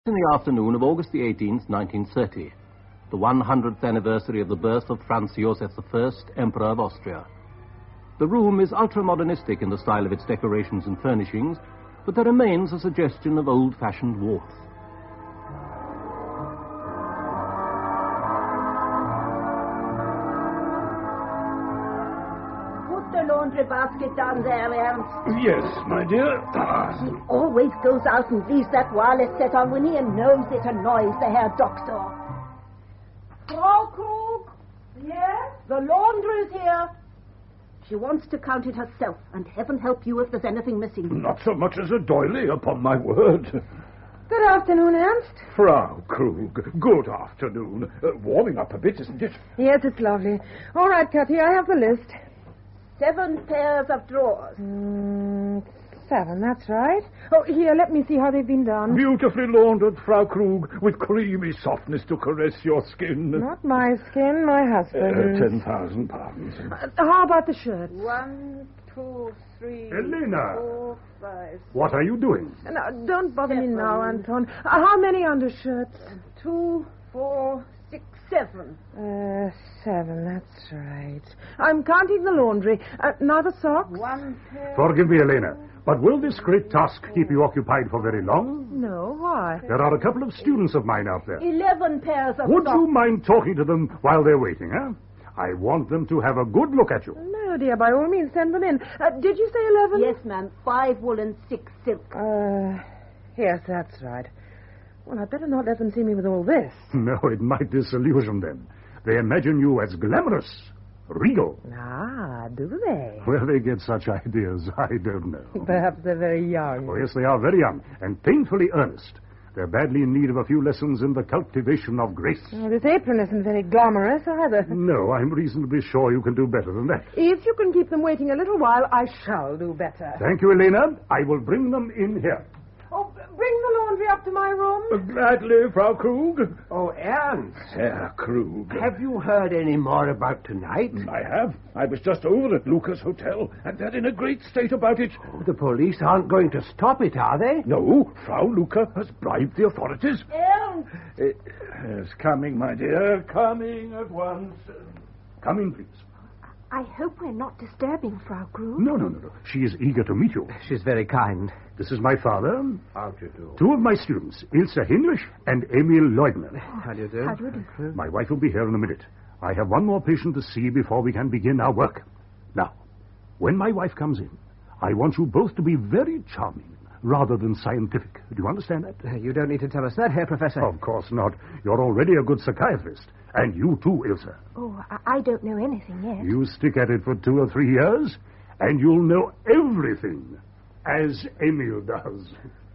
In the afternoon of August the 18th, 1930, the 100th anniversary of the birth of Franz Josef I, Emperor of Austria. The room is ultra-modernistic in the style of its decorations and furnishings, but there remains a suggestion of old-fashioned warmth. Laundry basket down there, Ernst. Yes, my dear. He always goes out and leaves that wireless set on when he knows it annoys the Herr Doctor. Frau Krug? Yes? The laundry's here. She wants to count it herself, and heaven help you if there's anything missing. Not so much as a doily, upon my word. Good afternoon, Ernst. Frau Krug, good afternoon. Warming up a bit, isn't it? Yes, it's lovely. All right, Kathy, I have the list. 7 pairs of drawers. 7, that's right. Oh, here, let me see how they've been done. Beautifully laundered, Frau Krug, with creamy softness to caress your skin. Not my skin, my husband's. 10,000 pounds. How about the shirts? 1, 2, 3, Elena. 4, 5. What are you doing? No, don't bother me now, Anton. How many undershirts? 2, 4, 6, 7. 7, that's right. I'm counting the laundry. Now the socks? 1 pair. Forgive me, Elena, but will this great task keep you occupied for very long? No, why? There are a couple of students of mine out there. 11 pairs of Would socks. you mind talking to them while they're waiting, huh? I want them to have a good look at you. No, dear, by all means, send them in. Did you say 11? Yes, ma'am. 5 wool and 6 silk. Yes, that's right. Well, I'd better not let them see me with all this. No, it might disillusion them. They imagine you as glamorous, regal. Ah, do they? Where they get such ideas, I don't know. Perhaps they're very young. Oh, yes, they are very young and painfully earnest. They're badly in need of a few lessons in the cultivation of grace. Well, this apron isn't very glamorous either. No, I'm reasonably sure you can do better than that. If you can keep them waiting a little while, I shall do better. Thank you, Elena. I will bring them in here. Oh, bring the laundry up to my room. Gladly, Frau Krug. Oh, Ernst. Herr Krug. Have you heard any more about tonight? I have. I was just over at Luca's hotel, and they're in a great state about it. The police aren't going to stop it, are they? No, Frau Luca has bribed the authorities. Ernst! Yes, coming, my dear. Coming at once. Come in, please. I hope we're not disturbing Frau Krug. No. She is eager to meet you. She's very kind. This is my father. How do you do? 2 of my students, Ilse Hinrich and Emil Leutner. How do you do? How do you do? My wife will be here in a minute. I have one more patient to see before we can begin our work. Now, when my wife comes in, I want you both to be very charming rather than scientific. Do you understand that? You don't need to tell us that, Herr Professor. Of course not. You're already a good psychiatrist. And you too, Ilse. Oh, I don't know anything yet. You stick at it for 2 or 3 years, and you'll know everything, as Emil does.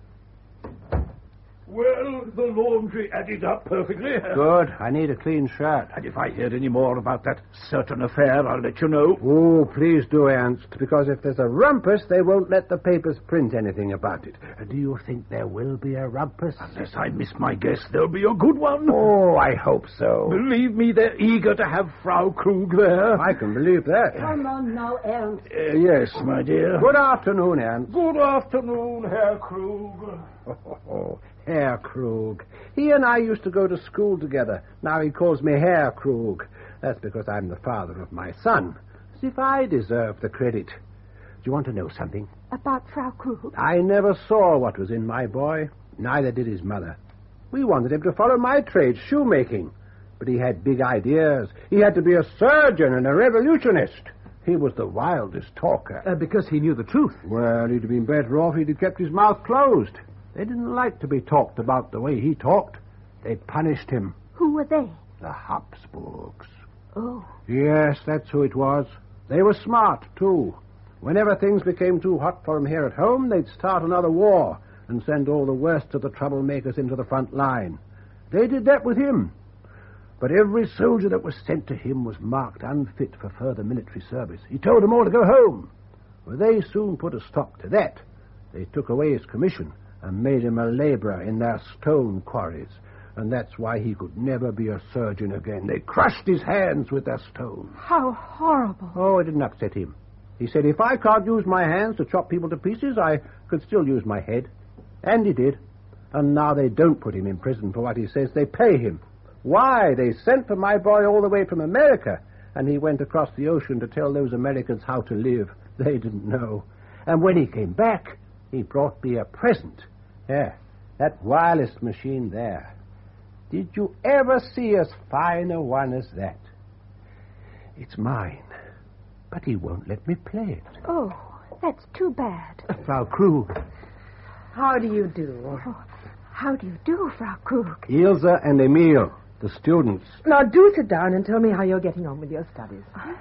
Well, the laundry added up perfectly. Good. I need a clean shirt. And if I hear any more about that certain affair, I'll let you know. Oh, please do, Ernst, because if there's a rumpus, they won't let the papers print anything about it. Do you think there will be a rumpus? Unless I miss my guess, there'll be a good one. Oh, I hope so. Believe me, they're eager to have Frau Krug there. I can believe that. Come on now, Ernst. Yes, my dear. Good afternoon, Ernst. Good afternoon, Herr Krug. Oh, Herr Krug. He and I used to go to school together. Now he calls me Herr Krug. That's because I'm the father of my son. As if I deserve the credit. Do you want to know something? About Frau Krug? I never saw what was in my boy. Neither did his mother. We wanted him to follow my trade, shoemaking. But he had big ideas. He had to be a surgeon and a revolutionist. He was the wildest talker. Because he knew the truth. Well, he'd have been better off if he'd kept his mouth closed. They didn't like to be talked about the way he talked. They punished him. Who were they? The Habsburgs. Oh. Yes, that's who it was. They were smart, too. Whenever things became too hot for them here at home, they'd start another war and send all the worst of the troublemakers into the front line. They did that with him. But every soldier that was sent to him was marked unfit for further military service. He told them all to go home. Well, they soon put a stop to that. They took away his commission and made him a laborer in their stone quarries. And that's why he could never be a surgeon again. They crushed his hands with their stone. How horrible. Oh, it didn't upset him. He said, if I can't use my hands to chop people to pieces, I could still use my head. And he did. And now they don't put him in prison for what he says. They pay him. Why? They sent for my boy all the way from America, and he went across the ocean to tell those Americans how to live. They didn't know. And when he came back, he brought me a present. Yeah, that wireless machine there. Did you ever see as fine a one as that? It's mine, but he won't let me play it. Oh, that's too bad. Frau Krug. How do you do? Oh, how do you do, Frau Krug? Ilse and Emil, the students. Now, do sit down and tell me how you're getting on with your studies.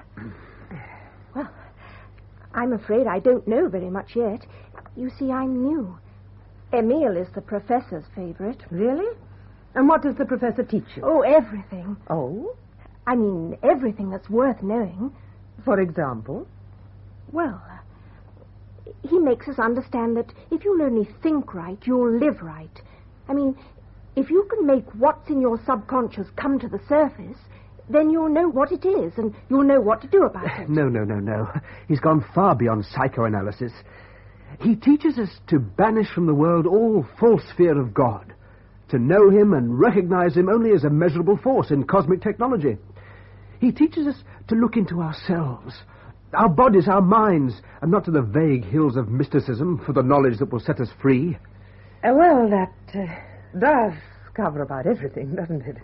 Well, I'm afraid I don't know very much yet. You see, I'm new. Emil is the professor's favorite. Really? And what does the professor teach you? Oh, everything. Oh? I mean, everything that's worth knowing. For example? Well, he makes us understand that if you'll only think right, you'll live right. I mean, if you can make what's in your subconscious come to the surface, then you'll know what it is, and you'll know what to do about it. No. He's gone far beyond psychoanalysis. He teaches us to banish from the world all false fear of God, to know him and recognize him only as a measurable force in cosmic technology. He teaches us to look into ourselves, our bodies, our minds, and not to the vague hills of mysticism for the knowledge that will set us free. Well, that does cover about everything, doesn't it?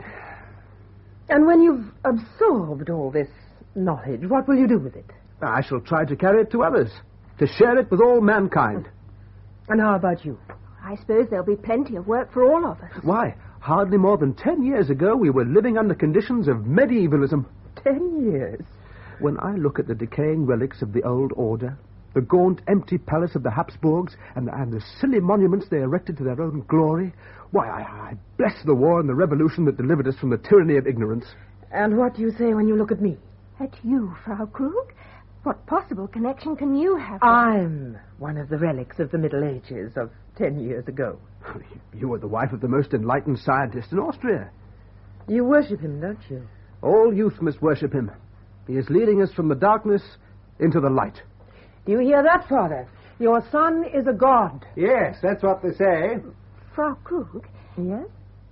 And when you've absorbed all this knowledge, what will you do with it? I shall try to carry it to others, to share it with all mankind. And how about you? I suppose there'll be plenty of work for all of us. Why, hardly more than 10 years ago, we were living under conditions of medievalism. 10 years? When I look at the decaying relics of the old order, the gaunt, empty palace of the Habsburgs, and the silly monuments they erected to their own glory, why, I bless the war and the revolution that delivered us from the tyranny of ignorance. And what do you say when you look at me? At you, Frau Krug? What possible connection can you have with... I'm one of the relics of the Middle Ages of 10 years ago. You were the wife of the most enlightened scientist in Austria. You worship him, don't you? All youth must worship him. He is leading us from the darkness into the light. Do you hear that, Father? Your son is a god. Yes, that's what they say. Frau Krug? Yes?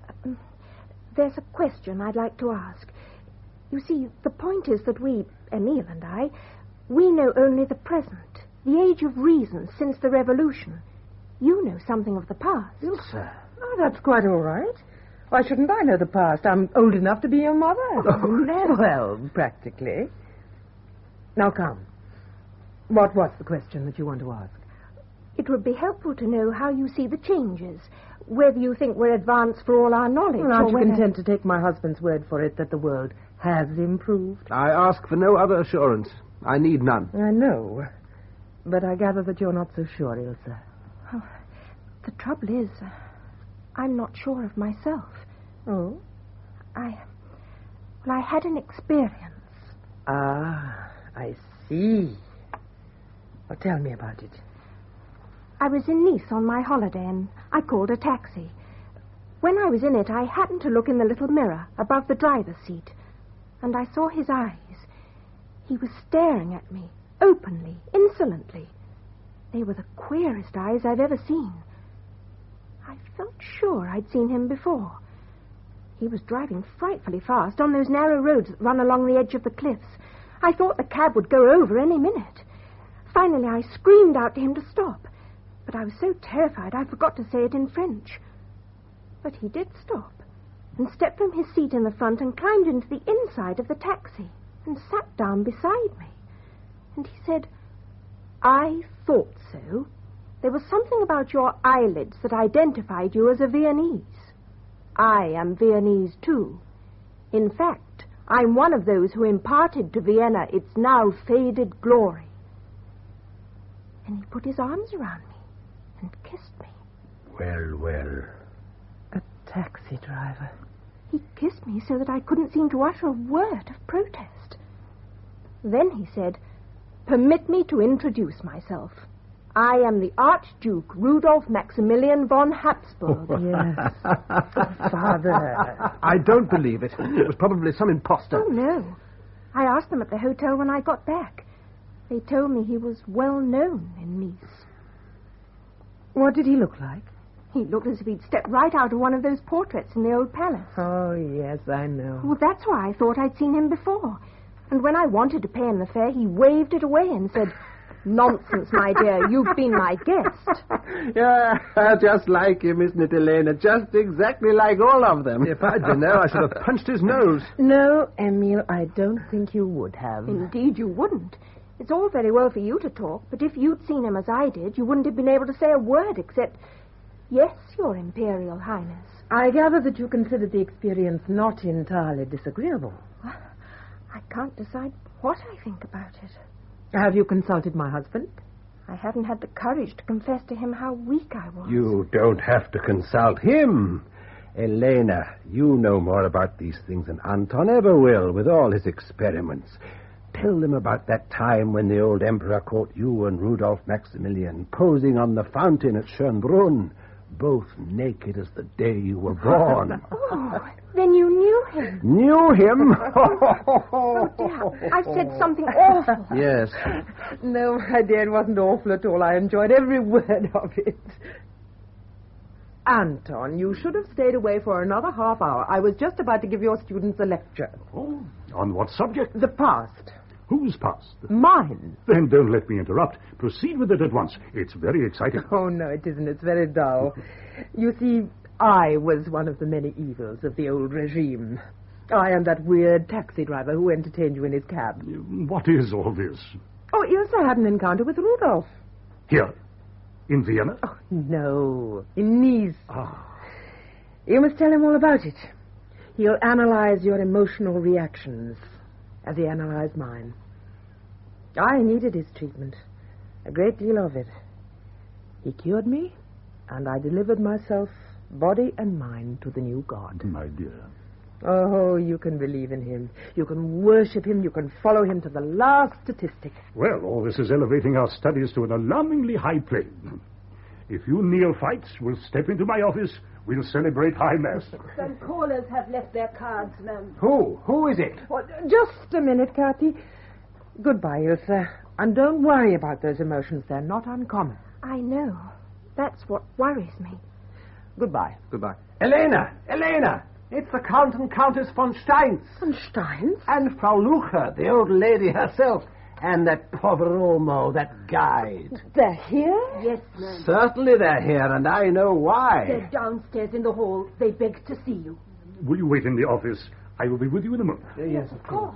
There's a question I'd like to ask. You see, the point is that we, Emil and I, we know only the present, the age of reason since the revolution. You know something of the past. Ilse. Oh, that's quite all right. Why shouldn't I know the past? I'm old enough to be your mother. Oh, no. Well, practically. Now, come. What was the question that you want to ask? It would be helpful to know how you see the changes, whether you think we're advanced for all our knowledge, Well, aren't or you whether... content to take my husband's word for it that the world has improved? I ask for no other assurance. I need none. I know. But I gather that you're not so sure, Ilse. Oh, the trouble is, I'm not sure of myself. Oh? I had an experience. Ah, I see. Well, tell me about it. I was in Nice on my holiday, and I called a taxi. When I was in it, I happened to look in the little mirror above the driver's seat, and I saw his eyes. He was staring at me, openly, insolently. They were the queerest eyes I've ever seen. I felt sure I'd seen him before. He was driving frightfully fast on those narrow roads that run along the edge of the cliffs. I thought the cab would go over any minute. Finally, I screamed out to him to stop, but I was so terrified I forgot to say it in French. But he did stop, and stepped from his seat in the front and climbed into the inside of the taxi and sat down beside me. And he said, "I thought so. There was something about your eyelids that identified you as a Viennese. I am Viennese, too. In fact, I'm one of those who imparted to Vienna its now faded glory." And he put his arms around me and kissed me. Well. A taxi driver. He kissed me so that I couldn't seem to utter a word of protest. Then he said, "Permit me to introduce myself. I am the Archduke Rudolf Maximilian von Habsburg." Yes. Father. I don't believe it. It was probably some imposter. Oh, no. I asked them at the hotel when I got back. They told me he was well known in Nice. What did he look like? He looked as if he'd stepped right out of one of those portraits in the old palace. Oh, yes, I know. Well, that's why I thought I'd seen him before. And when I wanted to pay him the fare, he waved it away and said, "Nonsense, my dear, you've been my guest." Yeah, just like him, isn't it, Elena? Just exactly like all of them. If I'd been there, I should have punched his nose. No, Emil, I don't think you would have. Indeed, you wouldn't. It's all very well for you to talk, but if you'd seen him as I did, you wouldn't have been able to say a word except, "Yes, Your Imperial Highness." I gather that you consider the experience not entirely disagreeable. I can't decide what I think about it. Have you consulted my husband? I haven't had the courage to confess to him how weak I was. You don't have to consult him. Elena, you know more about these things than Anton ever will with all his experiments. Tell them about that time when the old emperor caught you and Rudolf Maximilian posing on the fountain at Schönbrunn, both naked as the day you were born. Oh, then you knew him. Knew him? Oh, dear. I've said something awful. Yes. No, my dear, it wasn't awful at all. I enjoyed every word of it. Anton, you should have stayed away for another half hour. I was just about to give your students a lecture. Oh, on what subject? The past. Whose past? Mine. Then don't let me interrupt. Proceed with it at once. It's very exciting. Oh, no, it isn't. It's very dull. You see, I was one of the many evils of the old regime. I am that weird taxi driver who entertained you in his cab. What is all this? Oh, Ilse had an encounter with Rudolf. Here? In Vienna? Oh, no. In Nice. Ah. You must tell him all about it. He'll analyze your emotional reactions as he analyzed mine. I needed his treatment. A great deal of it. He cured me, and I delivered myself, body and mind, to the new God. My dear. Oh, you can believe in him. You can worship him. You can follow him to the last statistic. Well, all this is elevating our studies to an alarmingly high plane. If you neophytes will step into my office, we'll celebrate High Mass. Some callers have left their cards, ma'am. Who? Who is it? Well, just a minute, Kathy. Goodbye, Ilse. And don't worry about those emotions. They're not uncommon. I know. That's what worries me. Goodbye. Goodbye. Elena! Elena! It's the Count and Countess von Steins. Von Steins? And Frau Lucher, the old lady herself. And that Poveromo, that guide. They're here? Yes, ma'am. Certainly they're here, and I know why. They're downstairs in the hall. They beg to see you. Will you wait in the office? I will be with you in a moment. Yes, of course.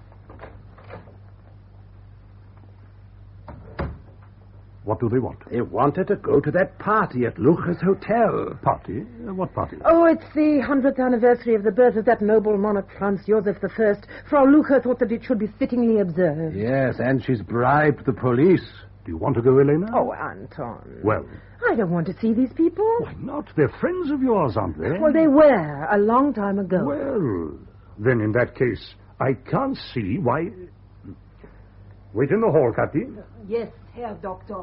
What do they want? They wanted to go to that party at Lucher's hotel. Party? What party? Oh, it's the 100th anniversary of the birth of that noble monarch, Franz Joseph I. Frau Lucher thought that it should be fittingly observed. Yes, and she's bribed the police. Do you want to go, Elena? Oh, Anton. Well. I don't want to see these people. Why not? They're friends of yours, aren't they? Well, they were a long time ago. Well, then in that case, I can't see why... Wait in the hall, Kathy. Yes, Herr Doctor.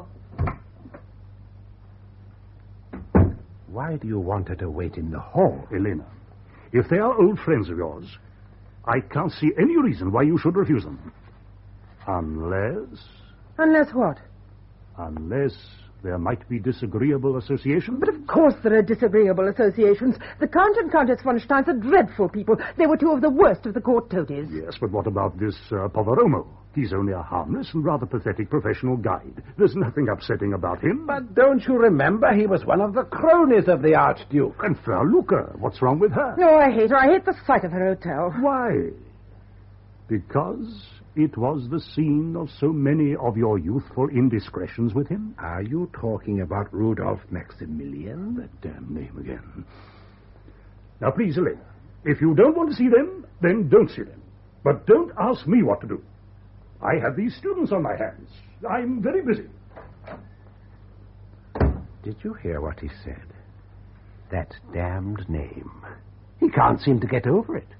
Why do you want her to wait in the hall? Elena, if they are old friends of yours, I can't see any reason why you should refuse them. Unless... Unless what? Unless there might be disagreeable associations. But of course there are disagreeable associations. The Count and Countess von Steins are dreadful people. They were two of the worst of the court toadies. Yes, but what about this Poveromo? He's only a harmless and rather pathetic professional guide. There's nothing upsetting about him. But don't you remember he was one of the cronies of the Archduke? And Frau Lucher, what's wrong with her? Oh, I hate her. I hate the sight of her hotel. Why? Because it was the scene of so many of your youthful indiscretions with him? Are you talking about Rudolf Maximilian? That damn name again. Now, please, Elena, if you don't want to see them, then don't see them. But don't ask me what to do. I have these students on my hands. I'm very busy. Did you hear what he said? That damned name. He can't seem to get over it.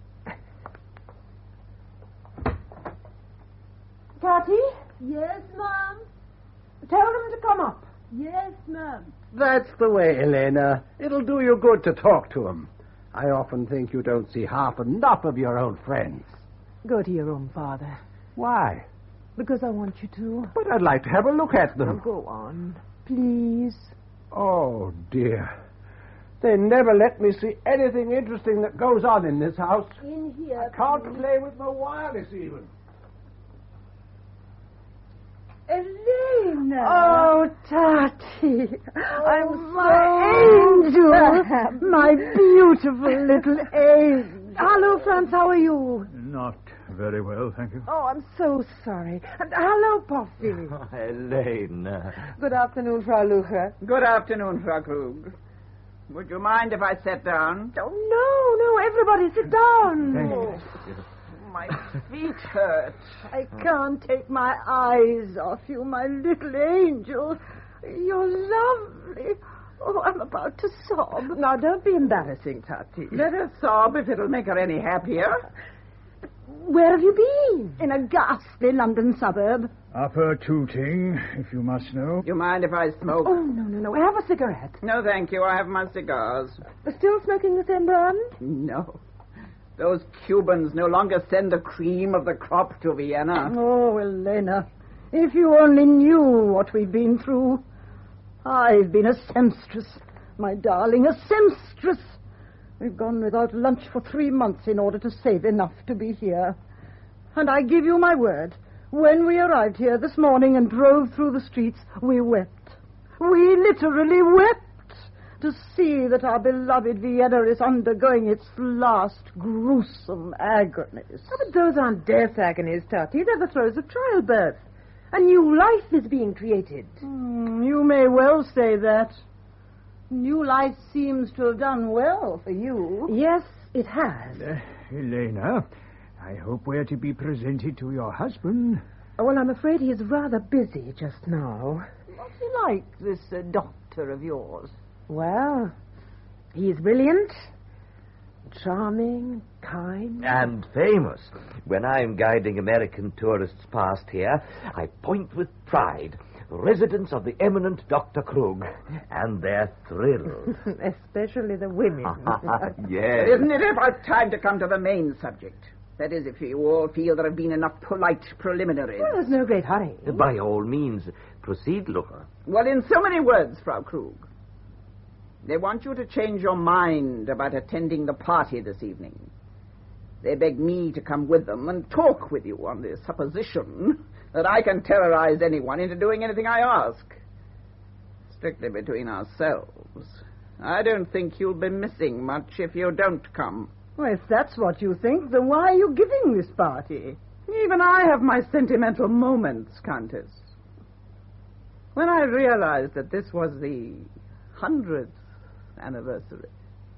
Kathy? Yes, ma'am. Tell them to come up. Yes, ma'am. That's the way, Elena. It'll do you good to talk to him. I often think you don't see half enough of your old friends. Go to your room, Father. Why? Because I want you to. But I'd like to have a look at them. Now, go on. Please. Oh, dear. They never let me see anything interesting that goes on in this house. In here. I can't play with my wireless even. Elena! Oh, Tati. I'm my angel. My beautiful little angel. Hello, Franz. How are you? Not very well, thank you. Oh, I'm so sorry. And hello, Poppy. Helena. Good afternoon, Frau Lucher. Good afternoon, Frau Krug. Would you mind if I sat down? Oh, no, everybody sit down. Thank you. My feet hurt. I can't take my eyes off you, my little angel. You're lovely. Oh, I'm about to sob. Now, don't be embarrassing, Tati. Let her sob if it'll make her any happier. Where have you been? In a ghastly London suburb. Upper Tooting, if you must know. You mind if I smoke? Oh, no. Have a cigarette. No, thank you. I have my cigars. Still smoking the same brand? No. Those Cubans no longer send the cream of the crop to Vienna. Oh, Elena, if you only knew what we've been through. I've been a seamstress, my darling, a seamstress. We've gone without lunch for 3 months in order to save enough to be here. And I give you my word, when we arrived here this morning and drove through the streets, we wept. We literally wept to see that our beloved Vienna is undergoing its last gruesome agonies. Oh, but those aren't death agonies, Tati. They're the throes of childbirth. A new life is being created. You may well say that. New life seems to have done well for you. Yes, it has. Elena, I hope we're to be presented to your husband. Well, I'm afraid he is rather busy just now. What's he like, this doctor of yours? Well, he's brilliant, charming, kind. And famous. When I'm guiding American tourists past here, I point with pride. Residents of the eminent Dr. Krug. And they're thrilled. Especially the women. Yes. Isn't it about time to come to the main subject? That is, if you all feel there have been enough polite preliminaries. Well, there's no great hurry. By all means, proceed, Lucher. Well, in so many words, Frau Krug. They want you to change your mind about attending the party this evening. They beg me to come with them and talk with you on the supposition that I can terrorize anyone into doing anything I ask. Strictly between ourselves, I don't think you'll be missing much if you don't come. Well, if that's what you think, then why are you giving this party? Even I have my sentimental moments, Countess. When I realized that this was the 100th anniversary,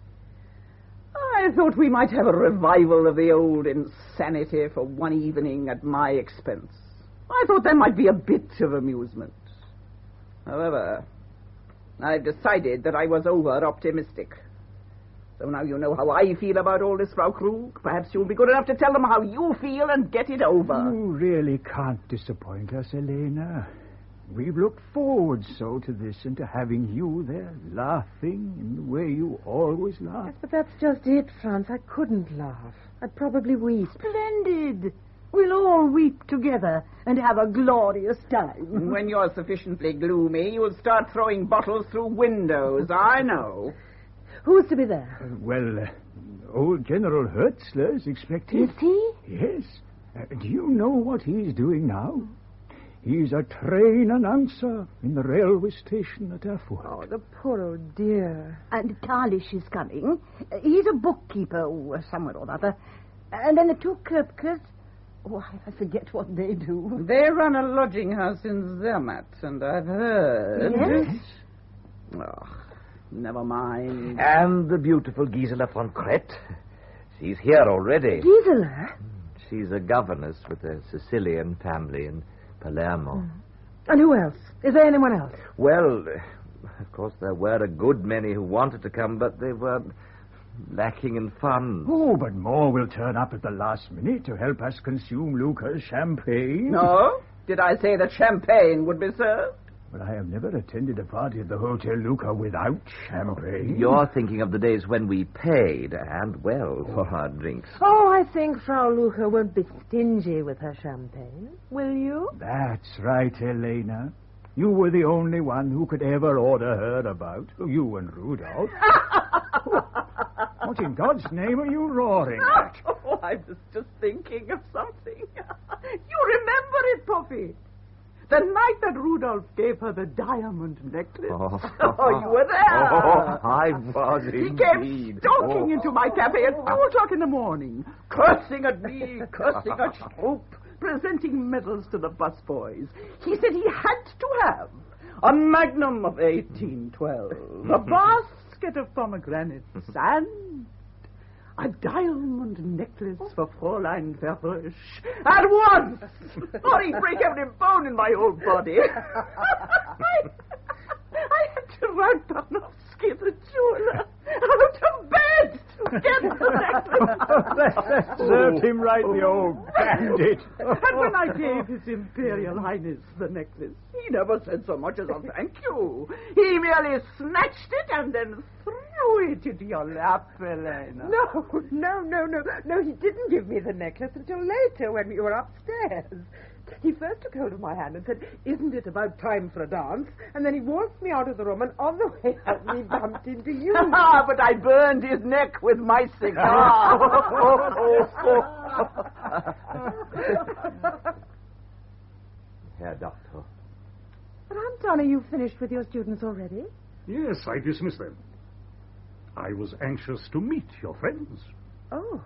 I thought we might have a revival of the old insanity for one evening at my expense. I thought there might be a bit of amusement. However, I've decided that I was over-optimistic. So now you know how I feel about all this, Frau Krug. Perhaps you'll be good enough to tell them how you feel and get it over. You really can't disappoint us, Elena. We've looked forward so to this and to having you there laughing in the way you always laugh. Yes, but that's just it, Franz. I couldn't laugh. I'd probably weep. Splendid. We'll all weep together and have a glorious time. When you're sufficiently gloomy, you'll start throwing bottles through windows. I know. Who's to be there? Old General Hertzler is expected. Is he? Yes. Do you know what he's doing now? He's a train announcer in the railway station at Erfurt. Oh, the poor old dear. And Kalisch is coming. He's a bookkeeper somewhere or other. And then the two Krupkes. Oh, I forget what they do. They run a lodging house in Zermatt, and I've heard... Yes? Oh, never mind. And the beautiful Gisela von Kret. She's here already. Gisela? She's a governess with a Sicilian family in Palermo. And who else? Is there anyone else? Well, of course, there were a good many who wanted to come, but they were lacking in funds. Oh, but more will turn up at the last minute to help us consume Luca's champagne. No? Did I say that champagne would be served? But I have never attended a party at the Hotel Luca without champagne. You're thinking of the days when we paid, and well, for our drinks. Oh, I think Frau Lucher won't be stingy with her champagne. Will you? That's right, Elena. You were the only one who could ever order her about. You and Rudolph. What in God's name are you roaring at? Oh, I was just thinking of something. You remember it, Puffy? The night that Rudolph gave her the diamond necklace. Oh, you were there. Oh, I was He indeed. came stalking into my cafe at 2 o'clock in the morning, cursing at me, cursing at Stroop, presenting medals to the busboys. He said he had to have a magnum of 1812, a basket of pomegranate sand, a diamond necklace for Fräulein Verbrüsch at once, or he'd break every bone in my whole body. I had to run Tarnowski, the jeweler, out of bed to get the necklace. Served him right, the old bandit. And when I gave His Imperial Highness the necklace, he never said so much as a thank you. He merely snatched it and then threw it into your lap, Elena. No, he didn't give me the necklace until later when we were upstairs. He first took hold of my hand and said, "Isn't it about time for a dance?" And then he walked me out of the room, and on the way out we bumped into you. But I burned his neck with my cigar. Herr Doctor. But Anton, are you finished with your students already? Yes, I dismissed them. I was anxious to meet your friends. Oh.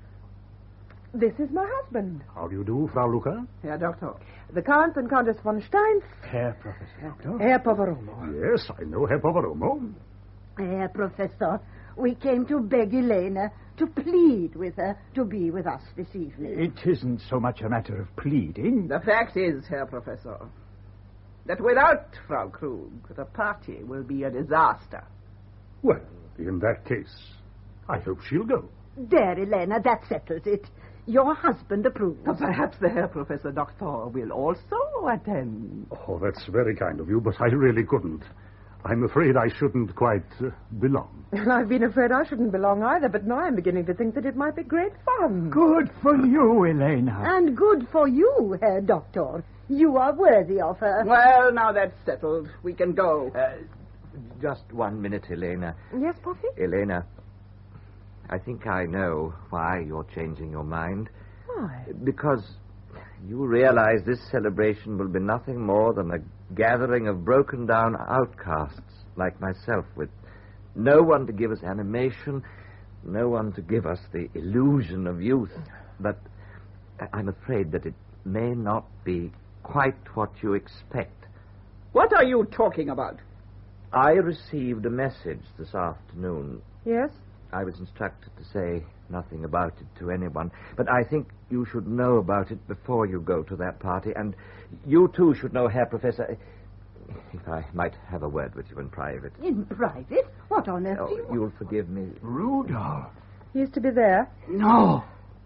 This is my husband. How do you do, Frau Luca? Herr Doctor. The Count and Countess von Stein. Herr Professor Doctor. Herr Poveromo. Yes, I know Herr Poveromo. Herr Professor, we came to beg Elena, to plead with her to be with us this evening. It isn't so much a matter of pleading. The fact is, Herr Professor, that without Frau Krug, the party will be a disaster. Well, in that case, I hope she'll go. There, Elena, that settles it. Your husband approves. Perhaps the Herr Professor Doctor will also attend. Oh, that's very kind of you, but I really couldn't. I'm afraid I shouldn't quite belong. And I've been afraid I shouldn't belong either, but now I'm beginning to think that it might be great fun. Good for you, Elena. And good for you, Herr Doctor. You are worthy of her. Well, now that's settled. We can go. Just 1 minute, Elena. Yes, Puffy? Elena, I think I know why you're changing your mind. Why? Because you realize this celebration will be nothing more than a gathering of broken-down outcasts like myself, with no one to give us animation, no one to give us the illusion of youth. But I'm afraid that it may not be quite what you expect. What are you talking about? I received a message this afternoon. Yes? I was instructed to say nothing about it to anyone, but I think you should know about it before you go to that party, and you too should know, Herr Professor, if I might have a word with you in private. In private? What on earth do you... You'll forgive me. Rudolph. He is to be there. No.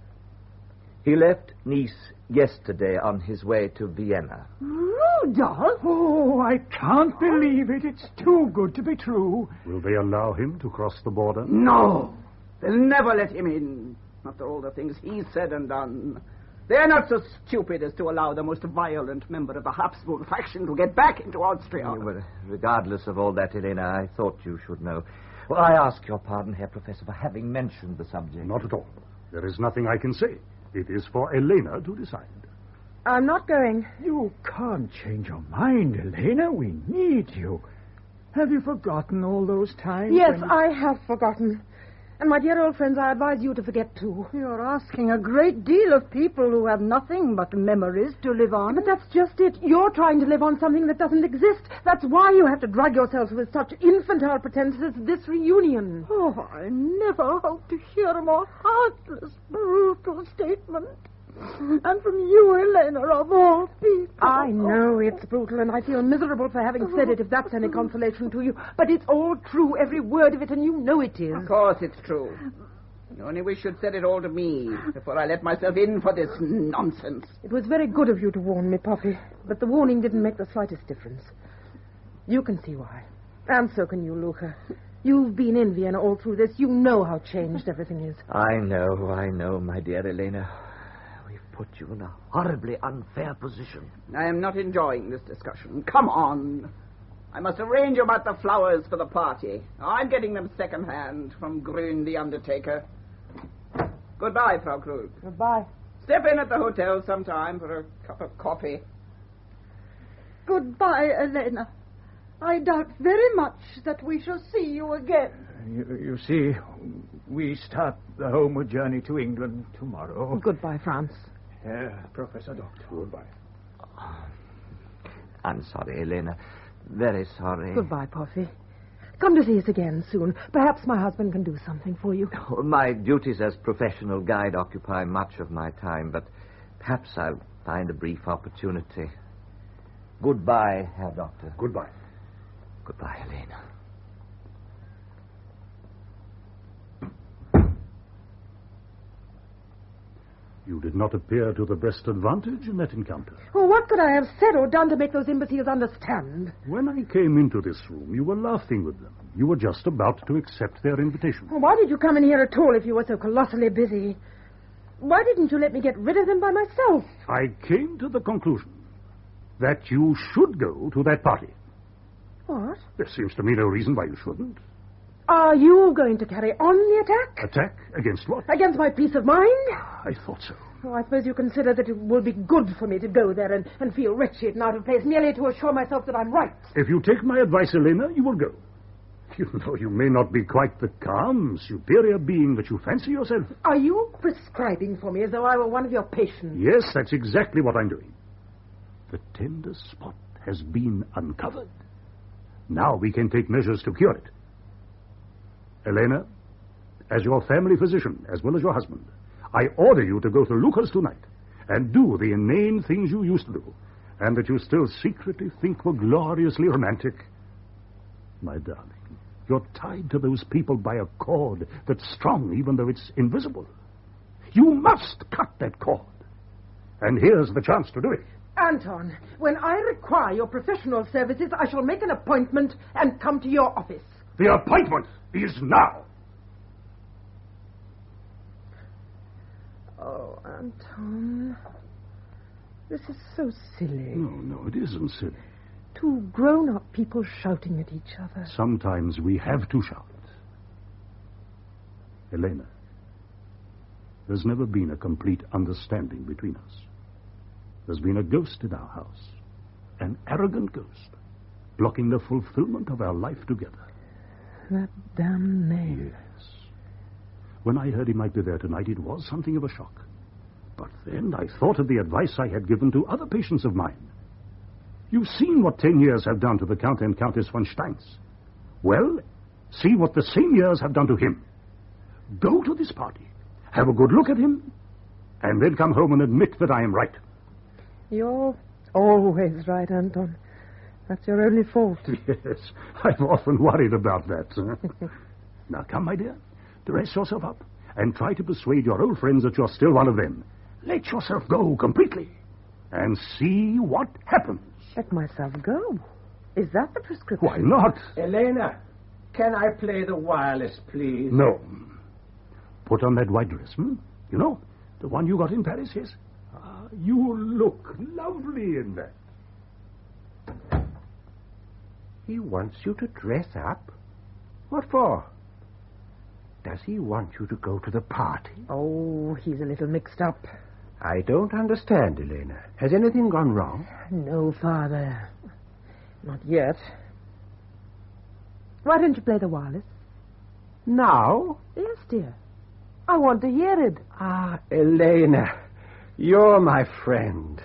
He left Nice yesterday on his way to Vienna. Rudolph? Oh, I can't believe it. It's too good to be true. Will they allow him to cross the border? No. They'll never let him in, after all the things he's said and done. They're not so stupid as to allow the most violent member of the Habsburg faction to get back into Austria. Well, regardless of all that, Elena, I thought you should know. Well, I ask your pardon, Herr Professor, for having mentioned the subject. Not at all. There is nothing I can say. It is for Elena to decide. I'm not going. You can't change your mind, Elena. We need you. Have you forgotten all those times? Yes, I have forgotten. And my dear old friends, I advise you to forget too. You're asking a great deal of people who have nothing but memories to live on. But that's just it. You're trying to live on something that doesn't exist. That's why you have to drug yourselves with such infantile pretenses as this reunion. Oh, I never hoped to hear a more heartless, brutal statement. And from you, Elena, of all people. I know it's brutal, and I feel miserable for having said it, if that's any consolation to you. But it's all true, every word of it, and you know it is. Of course it's true. You only wish you'd said it all to me before I let myself in for this nonsense. It was very good of you to warn me, Puffy, but the warning didn't make the slightest difference. You can see why. And so can you, Luca. You've been in Vienna all through this. You know how changed everything is. I know, my dear Elena. We've put you in a horribly unfair position. I am not enjoying this discussion. Come on. I must arrange about the flowers for the party. I'm getting them second-hand from Grün the undertaker. Goodbye, Frau Krug. Goodbye. Step in at the hotel sometime for a cup of coffee. Goodbye, Elena. I doubt very much that we shall see you again. You see, we start the homeward journey to England tomorrow. Goodbye, Franz. Professor Doctor. Goodbye. I'm sorry, Elena. Very sorry. Goodbye, Poffy. Come to see us again soon. Perhaps my husband can do something for you. My duties as professional guide occupy much of my time, but perhaps I'll find a brief opportunity. Goodbye, Herr Doctor. Goodbye. Goodbye, Helena. You did not appear to the best advantage in that encounter. Well, what could I have said or done to make those imbeciles understand? When I came into this room, you were laughing with them. You were just about to accept their invitation. Well, why did you come in here at all if you were so colossally busy? Why didn't you let me get rid of them by myself? I came to the conclusion that you should go to that party. What? There seems to me no reason why you shouldn't. Are you going to carry on the attack? Attack? Against what? Against my peace of mind? I thought so. Oh, I suppose you consider that it will be good for me to go there and feel wretched and out of place, merely to assure myself that I'm right. If you take my advice, Elena, you will go. You know, you may not be quite the calm, superior being that you fancy yourself. Are you prescribing for me as though I were one of your patients? Yes, that's exactly what I'm doing. The tender spot has been uncovered. Now we can take measures to cure it. Elena, as your family physician, as well as your husband, I order you to go to Lucas tonight and do the inane things you used to do, and that you still secretly think were gloriously romantic. My darling, you're tied to those people by a cord that's strong even though it's invisible. You must cut that cord. And here's the chance to do it. Anton, when I require your professional services, I shall make an appointment and come to your office. The appointment is now. Oh, Anton, this is so silly. No, it isn't silly. Two grown-up people shouting at each other. Sometimes we have to shout. Elena, there's never been a complete understanding between us. There's been a ghost in our house, an arrogant ghost, blocking the fulfillment of our life together. That damn name. Yes. When I heard he might be there tonight, it was something of a shock. But then I thought of the advice I had given to other patients of mine. You've seen what 10 years have done to the Count and Countess von Steins. Well, see what the same years have done to him. Go to this party, have a good look at him, and then come home and admit that I am right. You're always right, Anton. That's your only fault. Yes, I've often worried about that. Now, come, my dear. Dress yourself up and try to persuade your old friends that you're still one of them. Let yourself go completely and see what happens. Let myself go? Is that the prescription? Why not? Elena, can I play the wireless, please? No. Put on that white dress, You know, the one you got in Paris, yes? You look lovely in that. He wants you to dress up? What for? Does he want you to go to the party? Oh, he's a little mixed up. I don't understand, Elena. Has anything gone wrong? No, Father. Not yet. Why don't you play the wireless? Now? Yes, dear. I want to hear it. Ah, Elena, you're my friend.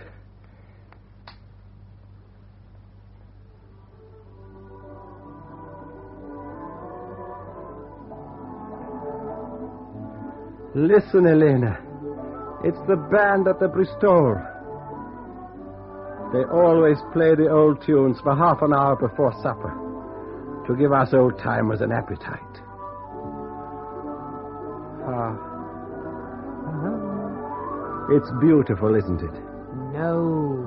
Listen, Elena. It's the band at the Bristol. They always play the old tunes for half an hour before supper to give us old-timers an appetite. It's beautiful, isn't it? No.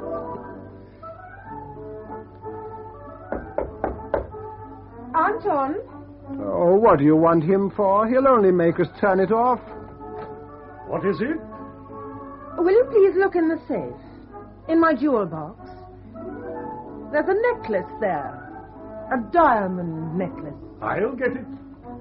Anton? Oh, what do you want him for? He'll only make us turn it off. What is it? Will you please look in the safe? In my jewel box? There's a necklace there. A diamond necklace. I'll get it.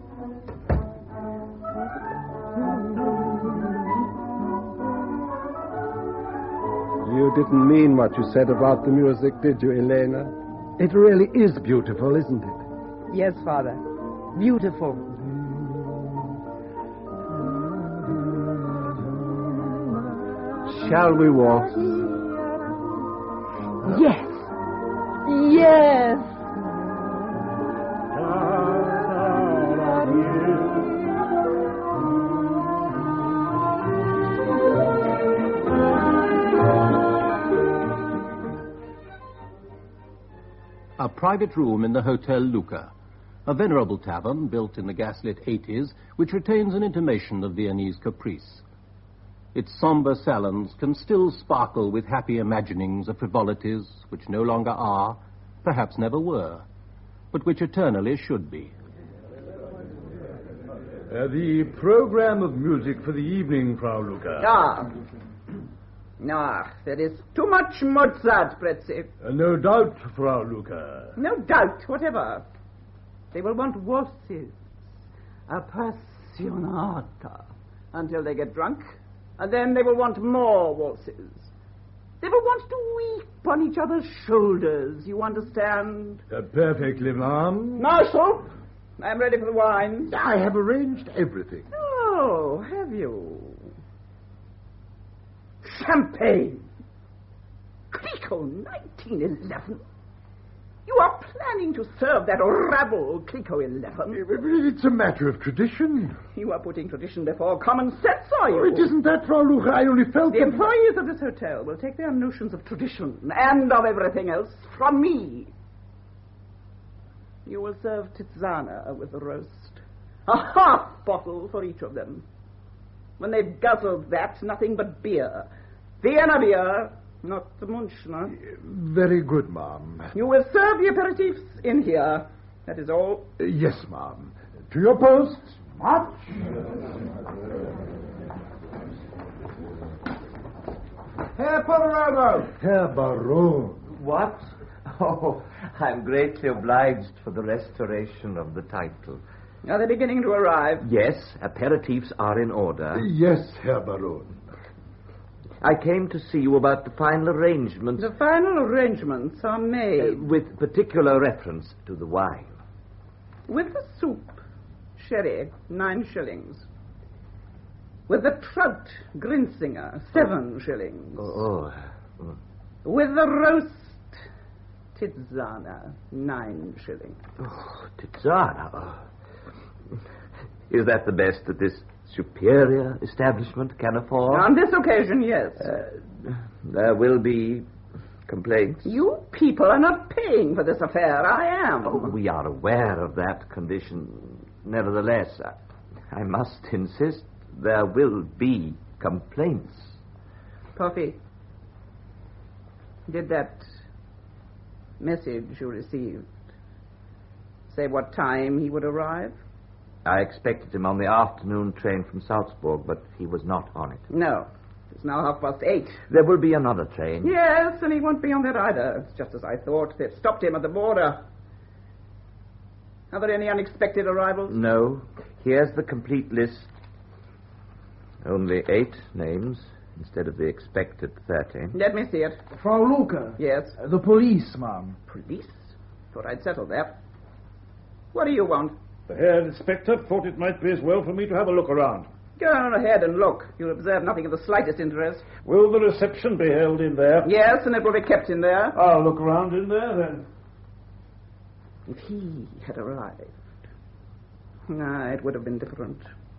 You didn't mean what you said about the music, did you, Elena? It really is beautiful, isn't it? Yes, Father. Beautiful. Shall we waltz? Yes. Yes. A private room in the Hotel Lucca, a venerable tavern built in the gaslit 80s, which retains an intimation of Viennese caprice. Its somber salons can still sparkle with happy imaginings of frivolities which no longer are, perhaps never were, but which eternally should be. The program of music for the evening, Frau Lucca. There is too much Mozart, Pretzi. No doubt, Frau Lucca. No doubt, whatever. They will want waltzes, appassionata, until they get drunk, and then they will want more waltzes. They will want to weep on each other's shoulders, you understand? Perfectly, ma'am. Marshal, I'm ready for the wine. I have arranged everything. Oh, have you? Champagne. Clicquot, 1911. You are planning to serve that rabble, Clicquot 11. It's a matter of tradition. You are putting tradition before common sense, are you? It isn't that, Frau Lucca. I only felt The employees of this hotel will take their notions of tradition and of everything else from me. You will serve Tiziana with the roast. A half bottle for each of them. When they've guzzled that, nothing but beer. Vienna beer, not the Munchner. Very good, ma'am. You will serve the aperitifs in here. That is all. Yes, ma'am. To your posts. March. Herr Pomerano! Herr Baron. What? Oh, I'm greatly obliged for the restoration of the title. Are they beginning to arrive? Yes, aperitifs are in order. Yes, Herr Baron. I came to see you about the final arrangements. The final arrangements are made. With particular reference to the wine. With the soup, sherry, 9 shillings. With the trout, Grinsinger, 7 shillings. Oh. With the roast, Tiziana, 9 shillings. Oh, Tiziana. Is that the best that this superior establishment can afford? On this occasion, yes. There will be complaints. You people are not paying for this affair. I am. Oh, we are aware of that condition. Nevertheless, I must insist there will be complaints. Puffy, did that message you received say what time he would arrive? I expected him on the afternoon train from Salzburg, but he was not on it. No. It's now 8:30. There will be another train. Yes, and he won't be on that either. It's just as I thought. They've stopped him at the border. Are there any unexpected arrivals? No. Here's the complete list. Only 8 names instead of the expected 30. Let me see it. Frau Lucca. Yes? The police, ma'am. Police? Thought I'd settled that. What do you want? The Herr Inspector thought it might be as well for me to have a look around. Go on ahead and look. You'll observe nothing of the slightest interest. Will the reception be held in there? Yes, and it will be kept in there. I'll look around in there, then. If he had arrived, it would have been different.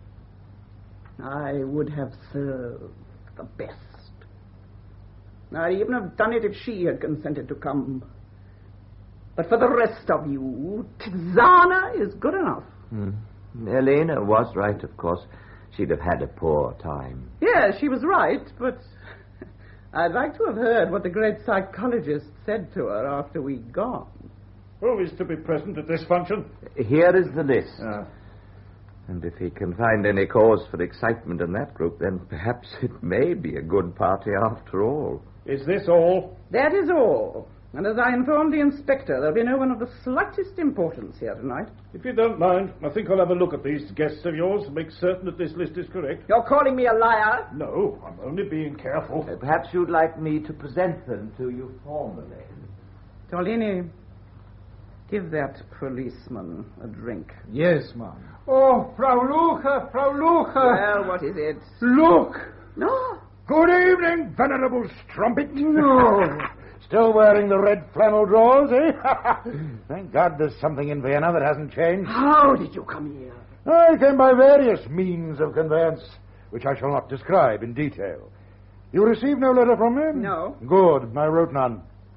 I would have served the best. I'd even have done it if she had consented to come. But for the rest of you, Tiziana is good enough. Elena was right, of course. She'd have had a poor time. Yes, she was right, but I'd like to have heard what the great psychologist said to her after we'd gone. Who is to be present at this function? Here is the list. And if he can find any cause for excitement in that group, then perhaps it may be a good party after all. Is this all? That is all. And as I informed the inspector, there'll be no one of the slightest importance here tonight. If you don't mind, I think I'll have a look at these guests of yours and make certain that this list is correct. You're calling me a liar? No, I'm only being careful. Perhaps you'd like me to present them to you formally. Tolini, give that policeman a drink. Yes, ma'am. Oh, Frau Lucher, Frau Lucher. Well, what is it? Look! No. Good evening, venerable strumpet. No. Still wearing the red flannel drawers, eh? Thank God there's something in Vienna that hasn't changed. How did you come here? I came by various means of conveyance, which I shall not describe in detail. You received no letter from me? No. Good, I wrote none.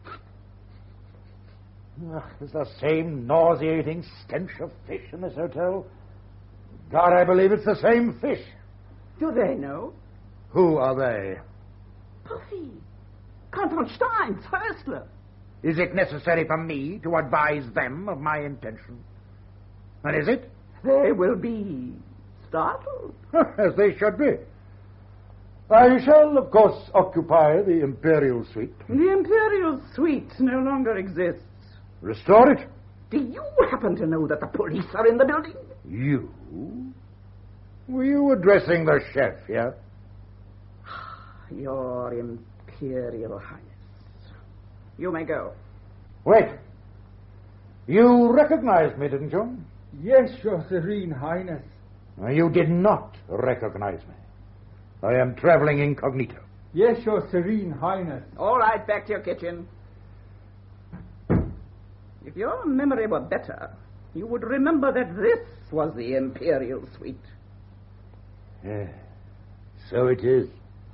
There's the same nauseating stench of fish in this hotel. God, I believe it's the same fish. Do they know? Who are they? Puffy. Count von Stein, Höstler. Is it necessary for me to advise them of my intention? And is it? They will be startled. As they should be. I shall, of course, occupy the Imperial Suite. The Imperial Suite no longer exists. Restore it? Do you happen to know that the police are in the building? You? Were you addressing the chef, yeah? Your Imperial Highness. You may go. Wait. You recognized me, didn't you? Yes, Your Serene Highness. You did not recognize me. I am traveling incognito. Yes, Your Serene Highness. All right, back to your kitchen. If your memory were better, you would remember that this was the Imperial Suite. Yeah, so it is.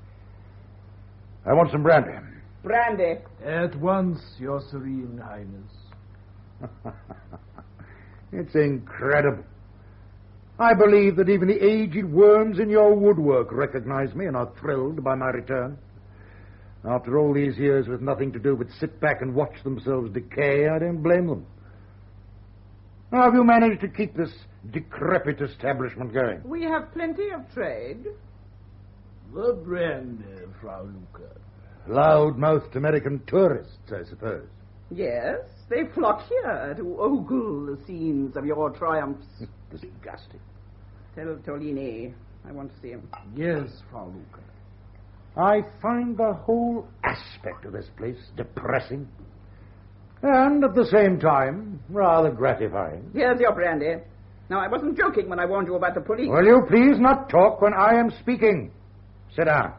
I want some brandy. Brandy. At once, Your Serene Highness. It's incredible. I believe that even the aged worms in your woodwork recognize me and are thrilled by my return. After all these years with nothing to do but sit back and watch themselves decay, I don't blame them. How have you managed to keep this decrepit establishment going? We have plenty of trade. The brandy, Frau Lucher. Loud-mouthed American tourists, I suppose. Yes, they flock here to ogle the scenes of your triumphs. Disgusting. Tell Tolini I want to see him. Yes, Frau Lucher. I find the whole aspect of this place depressing. And at the same time, rather gratifying. Here's your brandy. Now, I wasn't joking when I warned you about the police. Will you please not talk when I am speaking? Sit down.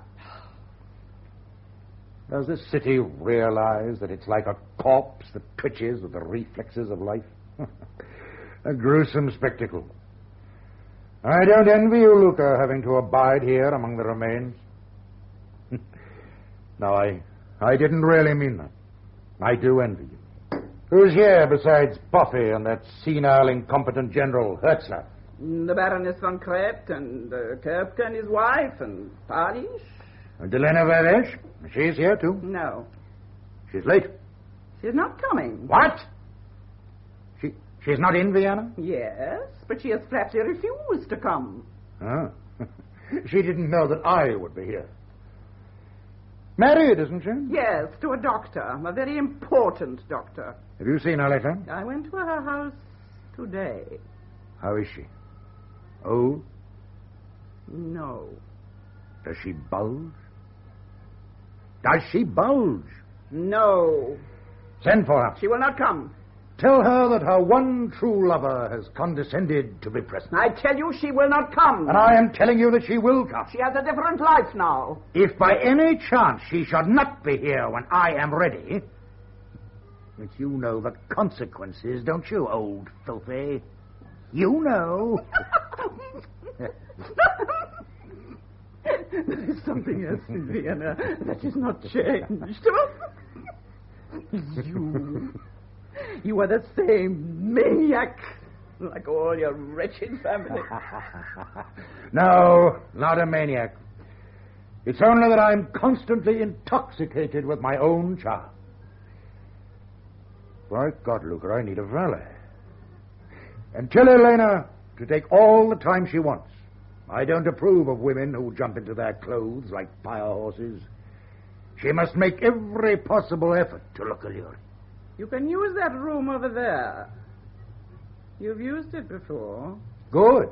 Does this city realize that it's like a corpse that twitches with the reflexes of life? A gruesome spectacle. I don't envy you, Luca, having to abide here among the remains. No, I didn't really mean that. I do envy you. Who's here besides Buffy and that senile, incompetent General Hertzler? The Baroness von Kret and Köpke and his wife and Palisch. And Delena Veresh? She's here, too? No. She's late. She's not coming. What? She's not in Vienna? Yes, but she has flatly refused to come. Oh. She didn't know that I would be here. Married, isn't she? Yes, to a doctor, a very important doctor. Have you seen her lately? I went to her house today. How is she? Old? No. Does she bulge? Does she bulge? No. Send for her. She will not come. Tell her that her one true lover has condescended to be present. I tell you she will not come. And I am telling you that she will come. She has a different life now. If by any chance she should not be here when I am ready... But you know the consequences, don't you, old filthy? You know. There is something else in Vienna that is not changed. You are the same maniac, like all your wretched family. No, not a maniac. It's only that I'm constantly intoxicated with my own charm. By God, Luca, I need a valet. And tell Elena to take all the time she wants. I don't approve of women who jump into their clothes like fire horses. She must make every possible effort to look alluring. You can use that room over there. You've used it before. Good.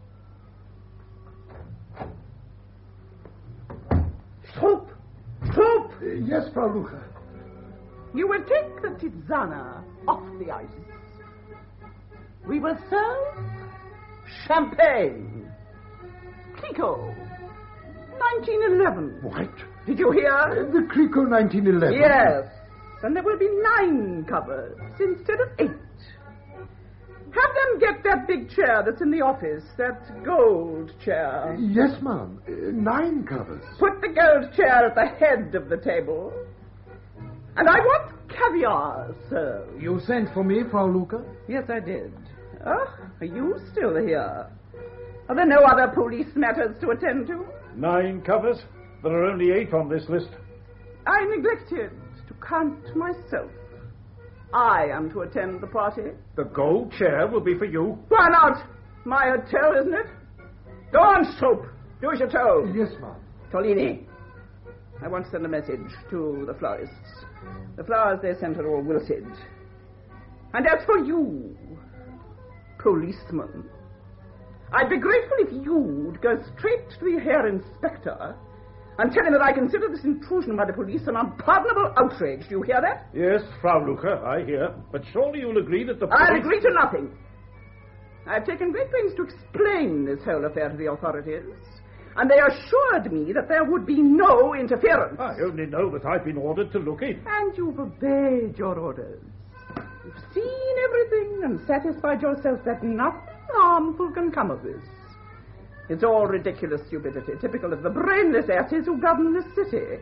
Soap! Soap! Yes, Frau Lucha. You will take the Tizzana off the ice. We will serve champagne. Clicquot. 1911. What? Did you hear? The Clicquot 1911. Yes. And there will be 9 covers instead of 8. Have them get that big chair that's in the office, that gold chair. Yes, ma'am. 9 covers. Put the gold chair at the head of the table. And I want caviar served. You sent for me, Frau Lucha? Yes, I did. Oh, are you still here? Are there no other police matters to attend to? 9 covers? There are only 8 on this list. I neglected to count myself. I am to attend the party. The gold chair will be for you. Why not? My hotel, isn't it? Go on, Soap. Do as you're told. Yes, ma'am. Tolini, I want to send a message to the florists. The flowers they sent are all wilted. And as for you, policeman, I'd be grateful if you'd go straight to the Herr Inspector and tell him that I consider this intrusion by the police an unpardonable outrage. Do you hear that? Yes, Frau Lucha, I hear. But surely you'll agree that the I'll police... agree to nothing. I've taken great pains to explain this whole affair to the authorities, and they assured me that there would be no interference. I only know that I've been ordered to look in. And you've obeyed your orders. You've seen everything and satisfied yourself that nothing harmful can come of this. It's all ridiculous stupidity, typical of the brainless asses who govern this city.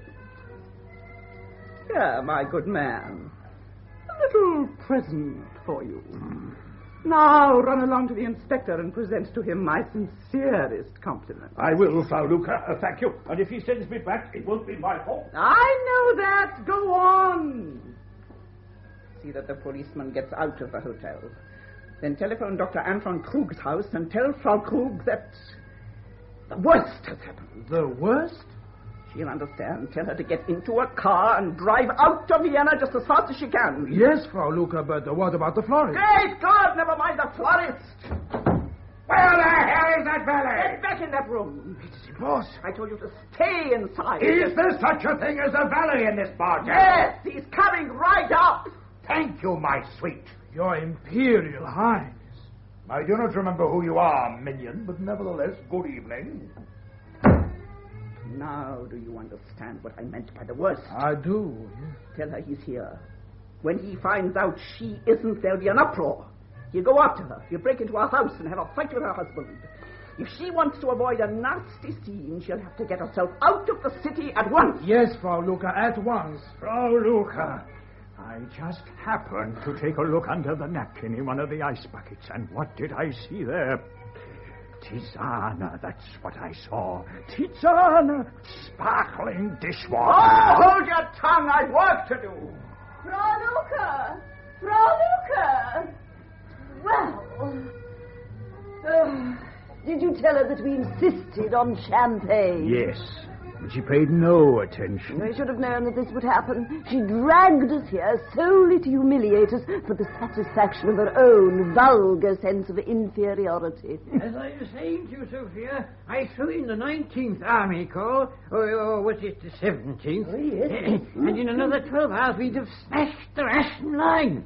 Here, my good man, a little present for you. Now run along to the inspector and present to him my sincerest compliments. I will, Frau Lucha. Thank you. And if he sends me back, it won't be my fault. I know that. Go on. See that the policeman gets out of the hotel. Then telephone Dr. Anton Krug's house and tell Frau Krug that the worst has happened. The worst? She'll understand. Tell her to get into a car and drive out of Vienna just as fast as she can. Yes, Frau Lucha, but what about the florist? Great God, never mind the florist. Where the hell is that valet? Get back in that room. Boss, I told you to stay inside. Is there such a thing as a valet in this bar, Yes, he's coming right up. Thank you, my sweet. Your Imperial Highness. I do not remember who you are, minion, but nevertheless, good evening. Now do you understand what I meant by the worst? I do, yes. Tell her he's here. When he finds out she isn't, there'll be an uproar. You go after her. You break into her house and have a fight with her husband. If she wants to avoid a nasty scene, she'll have to get herself out of the city at once. Yes, Frau Lucha, at once. Frau Lucha, I just happened to take a look under the napkin in one of the ice buckets, and what did I see there? Tizzana, that's what I saw. Tizzana, sparkling dishwater. Oh, hold your tongue, I've work to do. Frau Lucha! Frau Lucha! Well... did you tell her that we insisted on champagne? Yes, but she paid no attention. I should have known that this would happen. She dragged us here solely to humiliate us for the satisfaction of her own vulgar sense of inferiority. As I was saying to you, Sophia, I threw in the 19th Army Corps, or was it the 17th? Oh, yes. And in another 12 hours we'd have smashed the Russian line.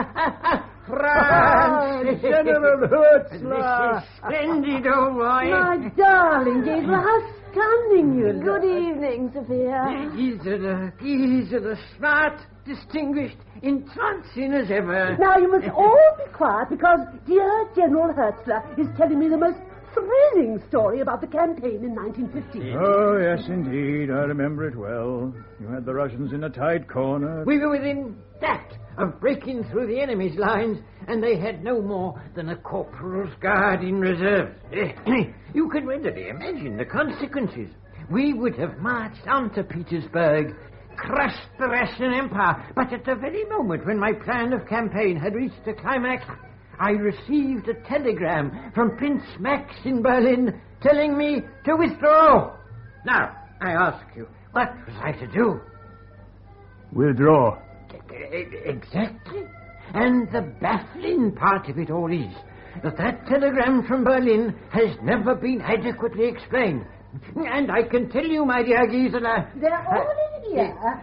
France! General Hutzler! This is splendid, old boy. My darling Gabriel, how stunning you look. Good evening, Sophia. He's the smart, distinguished, entrancing as ever. Now, you must all be quiet, because dear General Hutzler is telling me the most thrilling story about the campaign in 1915. Oh, yes, indeed. I remember it well. You had the Russians in a tight corner. We were within that of breaking through the enemy's lines, and they had no more than a corporal's guard in reserve. You can readily imagine the consequences. We would have marched on to Petersburg, crushed the Russian Empire, but at the very moment when my plan of campaign had reached a climax, I received a telegram from Prince Max in Berlin telling me to withdraw. Now, I ask you, what was I to do? Withdraw. Exactly. And the baffling part of it all is that telegram from Berlin has never been adequately explained. And I can tell you, my dear Gisela... They're all in here.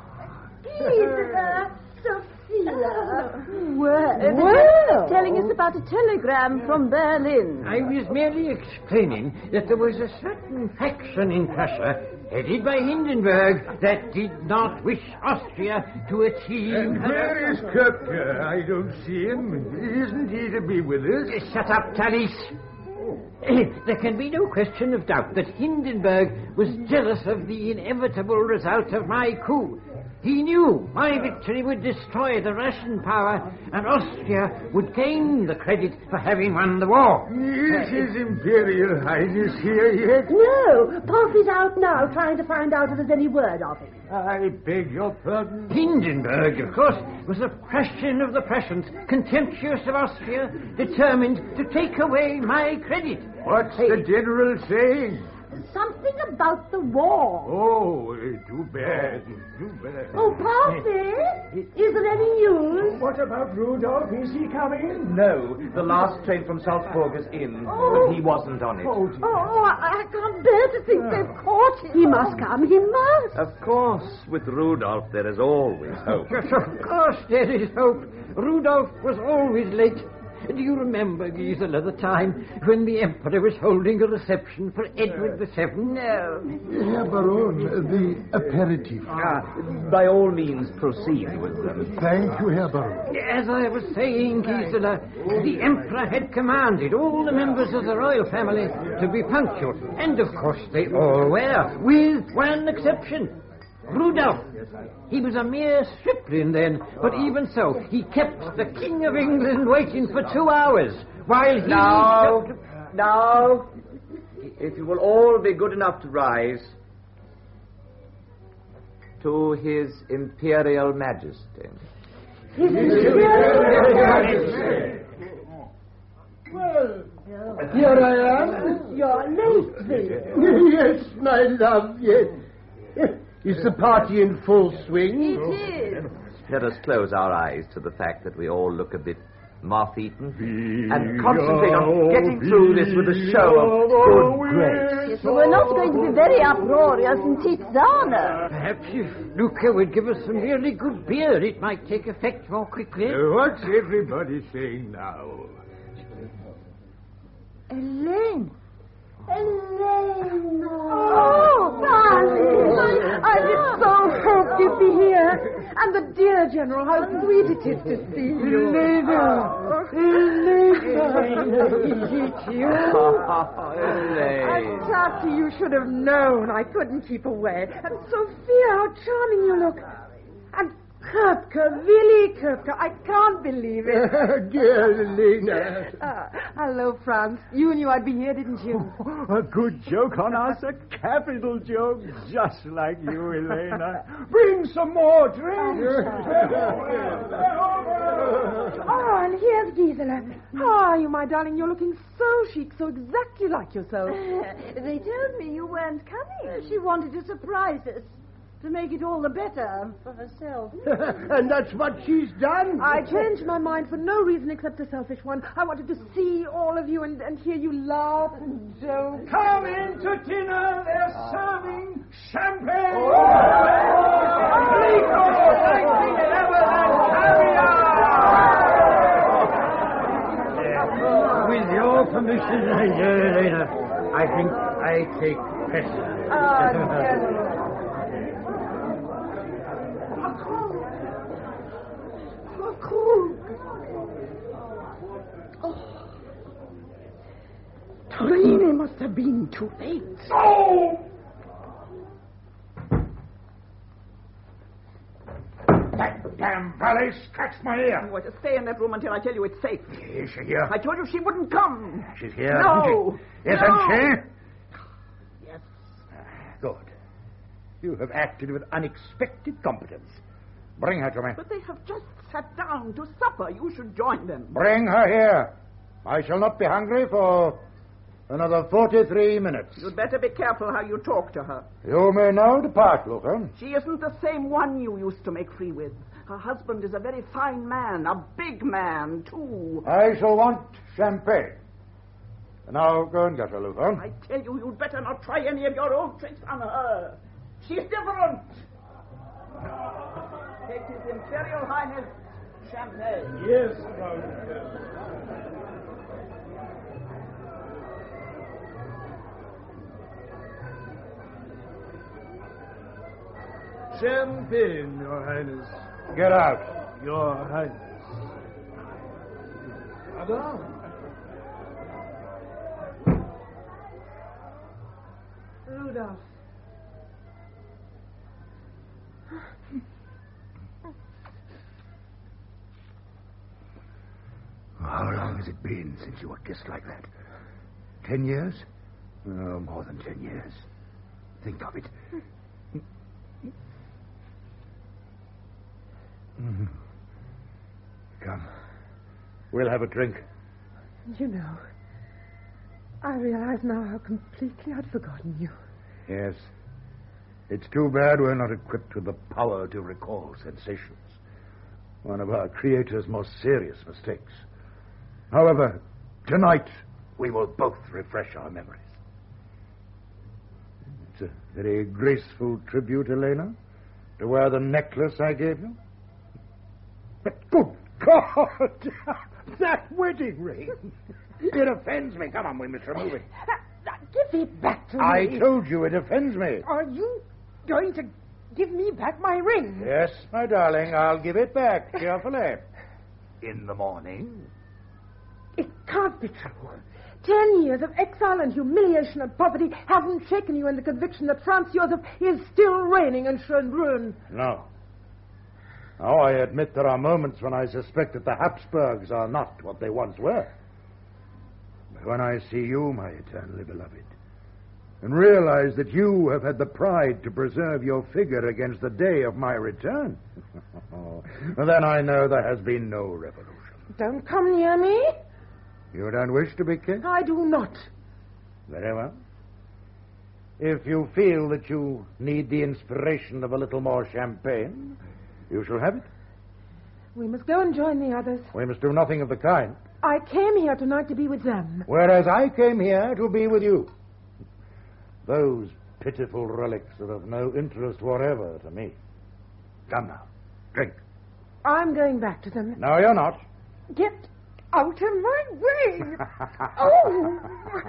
Gisela, Sophia. Well, telling us about a telegram from Berlin. I was merely explaining that there was a certain faction in Prussia, headed by Hindenburg, that did not wish Austria to achieve... Where is Köpke? I don't see him. Isn't he to be with us? Shut up, Tallis. There can be no question of doubt that Hindenburg was jealous of the inevitable result of my coup. He knew my victory would destroy the Russian power, and Austria would gain the credit for having won the war. Is His Imperial Highness here yet? No, Pop is out now trying to find out if there's any word of him. I beg your pardon? Hindenburg, of course, was a Prussian of the Prussians, contemptuous of Austria, determined to take away my credit. What's the general saying? Something about the war. Oh, too bad. Too bad. Oh, Poppy, is there any news? What about Rudolph? Is he coming? No, the last train from Salzburg is in, but he wasn't on it. I can't bear to think they've caught him. He must come, he must. Of course, with Rudolph there is always hope. Yes, of course there is hope. Rudolph was always late. Do you remember, Gisela, the time when the Emperor was holding a reception for Edward VII? No. Herr Baron, the aperitif. By all means, proceed with them. Thank you, Herr Baron. As I was saying, Gisela, the Emperor had commanded all the members of the royal family to be punctual. And, of course, they all were, with one exception. Rudolph. He was a mere stripling then, but even so, he kept the King of England waiting for 2 hours, while he... Now, if you will all be good enough to rise. To His Imperial Majesty. His Imperial Majesty. Well, here I am. You're late, then. Yes, my love, yes. Is the party in full swing? It is. Let us close our eyes to the fact that we all look a bit moth-eaten and concentrate on getting through this with a show of good grace. Yes, well, we're not going to be very uproarious in Tizana. Perhaps if Luca would give us some really good beer, it might take effect more quickly. What's everybody saying now? Elaine. Elaine. Oh, darling. I did so hope you'd be here. And the dear General, how sweet it is to see you. Elena. Is it you? Elaine. Tati, you should have known. I couldn't keep away. And Sophia, how charming you look. And Köpke, Willy Köpke. I can't believe it. Dear Elena. Hello, Franz. You knew I'd be here, didn't you? A good joke on us, a capital joke, just like you, Elena. Bring some more drinks. Oh, and here's Gisela. How are you, my darling? You're looking so chic, so exactly like yourself. They told me you weren't coming. She wanted to surprise us. To make it all the better for herself. And that's what she's done? I changed my mind for no reason except a selfish one. I wanted to see all of you and hear you laugh and joke. Come in to dinner. They're serving champagne. With your permission, Elena, I think I take precedence. Trine must have been too late. Oh! That damn valet scratched my ear. You are to stay in that room until I tell you it's safe. Is she here? I told you she wouldn't come. She's here. No. Isn't she? Yes. Good. You have acted with unexpected competence. Bring her to me. But they have just sat down to supper. You should join them. Bring her here. I shall not be hungry for another 43 minutes. You'd better be careful how you talk to her. You may now depart, Luther. She isn't the same one you used to make free with. Her husband is a very fine man, a big man, too. I shall want champagne. Now, go and get her, Luther. I tell you, you'd better not try any of your old tricks on her. She's different. Take His Imperial Highness champagne. Yes, Champagne, Your Highness. Get out. Your Highness. Madame. Rudolph. How long has it been since you were kissed like that? 10 years? Oh, more than 10 years. Think of it. Come. We'll have a drink. You know, I realize now how completely I'd forgotten you. Yes. It's too bad we're not equipped with the power to recall sensations. One of our Creator's most serious mistakes. However, tonight we will both refresh our memories. It's a very graceful tribute, Elena, to wear the necklace I gave you. But good God! That wedding ring! It offends me. Come on, we must remove it. Give it back to me. I told you it offends me. Are you going to give me back my ring? Yes, my darling, I'll give it back cheerfully. In the morning. It can't be true. 10 years of exile and humiliation and poverty haven't shaken you in the conviction that Franz Josef is still reigning in Schönbrunn. No. Now, I admit there are moments when I suspect that the Habsburgs are not what they once were. But when I see you, my eternally beloved, and realize that you have had the pride to preserve your figure against the day of my return, then I know there has been no revolution. Don't come near me. You don't wish to be kissed? I do not. Very well. If you feel that you need the inspiration of a little more champagne, you shall have it. We must go and join the others. We must do nothing of the kind. I came here tonight to be with them. Whereas I came here to be with you. Those pitiful relics are of no interest whatever to me. Come now, drink. I'm going back to them. No, you're not. Get out of my way! Oh!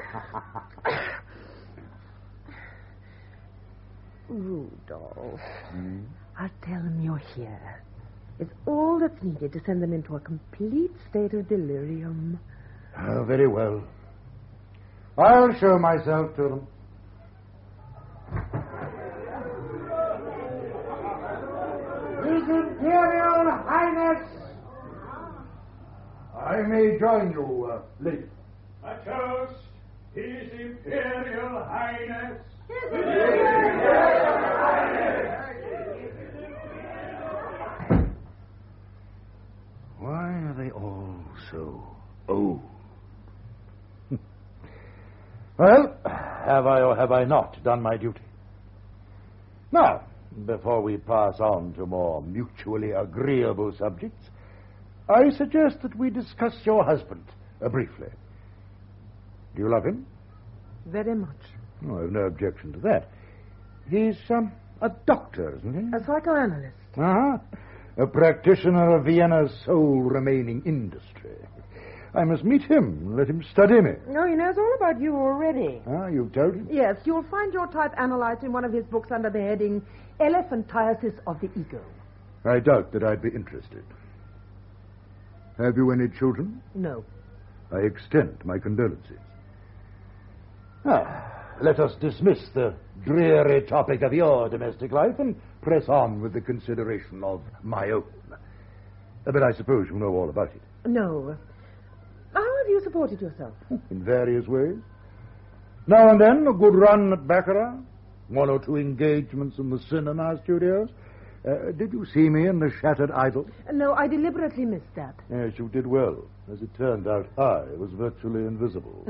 Rudolph, I'll tell them you're here. It's all that's needed to send them into a complete state of delirium. Oh, very well. I'll show myself to them. His Imperial Highness! I may join you, lady. A toast, His Imperial Highness. His Imperial Highness! Why are they all so old? Well, have I or have I not done my duty? Now, before we pass on to more mutually agreeable subjects, I suggest that we discuss your husband briefly. Do you love him? Very much. Oh, I have no objection to that. He's a doctor, isn't he? A psychoanalyst. Uh-huh. A practitioner of Vienna's sole remaining industry. I must meet him and let him study me. No, he knows all about you already. Ah, you've told him? Yes, you'll find your type analyzed in one of his books under the heading Elephantiasis of the Ego. I doubt that I'd be interested. Have you any children? No. I extend my condolences. Let us dismiss the dreary topic of your domestic life and press on with the consideration of my own. But I suppose you know all about it. No. How have you supported yourself? In various ways. Now and then, a good run at baccarat, 1 or 2 engagements in the cinema studios, Did you see me in the Shattered Idol? No, I deliberately missed that. Yes, you did well. As it turned out, I was virtually invisible.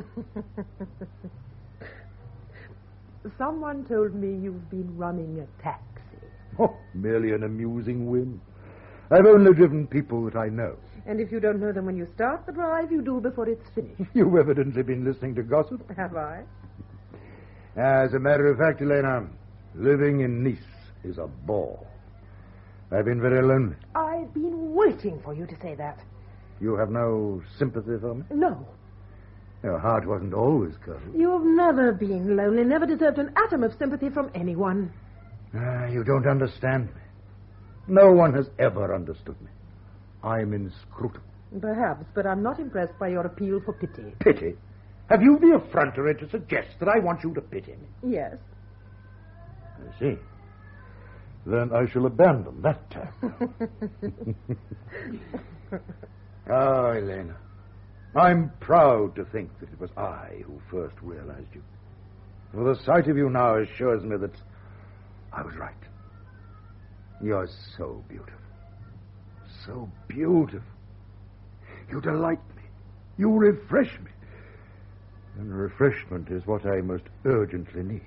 Someone told me you've been running a taxi. Oh, merely an amusing whim. I've only driven people that I know. And if you don't know them when you start the drive, you do before it's finished. You've evidently been listening to gossip. Have I? As a matter of fact, Elena, living in Nice is a bore. I've been very lonely. I've been waiting for you to say that. You have no sympathy for me? No. Your heart wasn't always cold. You've never been lonely, never deserved an atom of sympathy from anyone. You don't understand me. No one has ever understood me. I'm inscrutable. Perhaps, but I'm not impressed by your appeal for pity. Pity? Have you the effrontery to suggest that I want you to pity me? Yes. I see. Then I shall abandon that task. Ah, Elena, I'm proud to think that it was I who first realized you. For the sight of you now assures me that I was right. You're so beautiful. So beautiful. You delight me. You refresh me. And refreshment is what I most urgently need.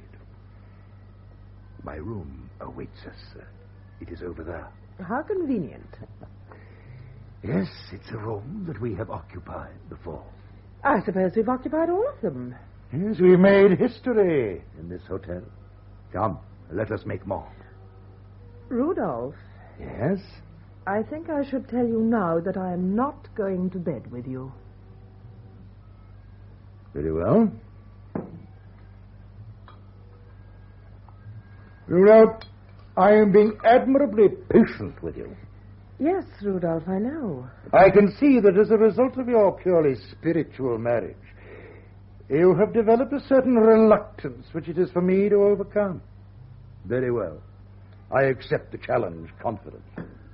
My room awaits us. It is over there. How convenient. Yes, it's a room that we have occupied before. I suppose we've occupied all of them. Yes, we made history in this hotel. Come, let us make more. Rudolph. Yes? I think I should tell you now that I am not going to bed with you. Very well. You know, I am being admirably patient with you. Yes, Rudolph, I know. I can see that as a result of your purely spiritual marriage, you have developed a certain reluctance which it is for me to overcome. Very well. I accept the challenge confidently.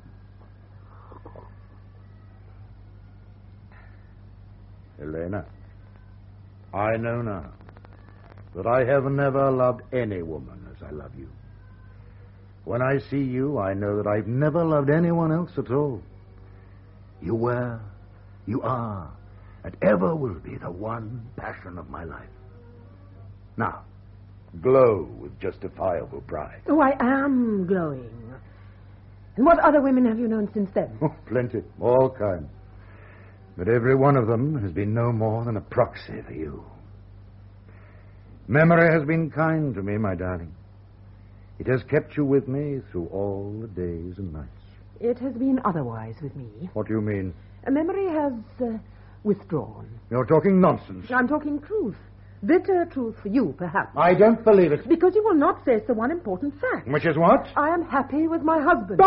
Elena, I know now that I have never loved any woman as I love you. When I see you, I know that I've never loved anyone else at all. You were, you are, and ever will be the one passion of my life. Now, glow with justifiable pride. Oh, I am glowing. And what other women have you known since then? Oh, plenty, all kinds. But every one of them has been no more than a proxy for you. Memory has been kind to me, my darling. It has kept you with me through all the days and nights. It has been otherwise with me. What do you mean? Memory has withdrawn. You're talking nonsense. I'm talking truth. Bitter truth for you, perhaps. I don't believe it. Because you will not face the one important fact. Which is what? I am happy with my husband.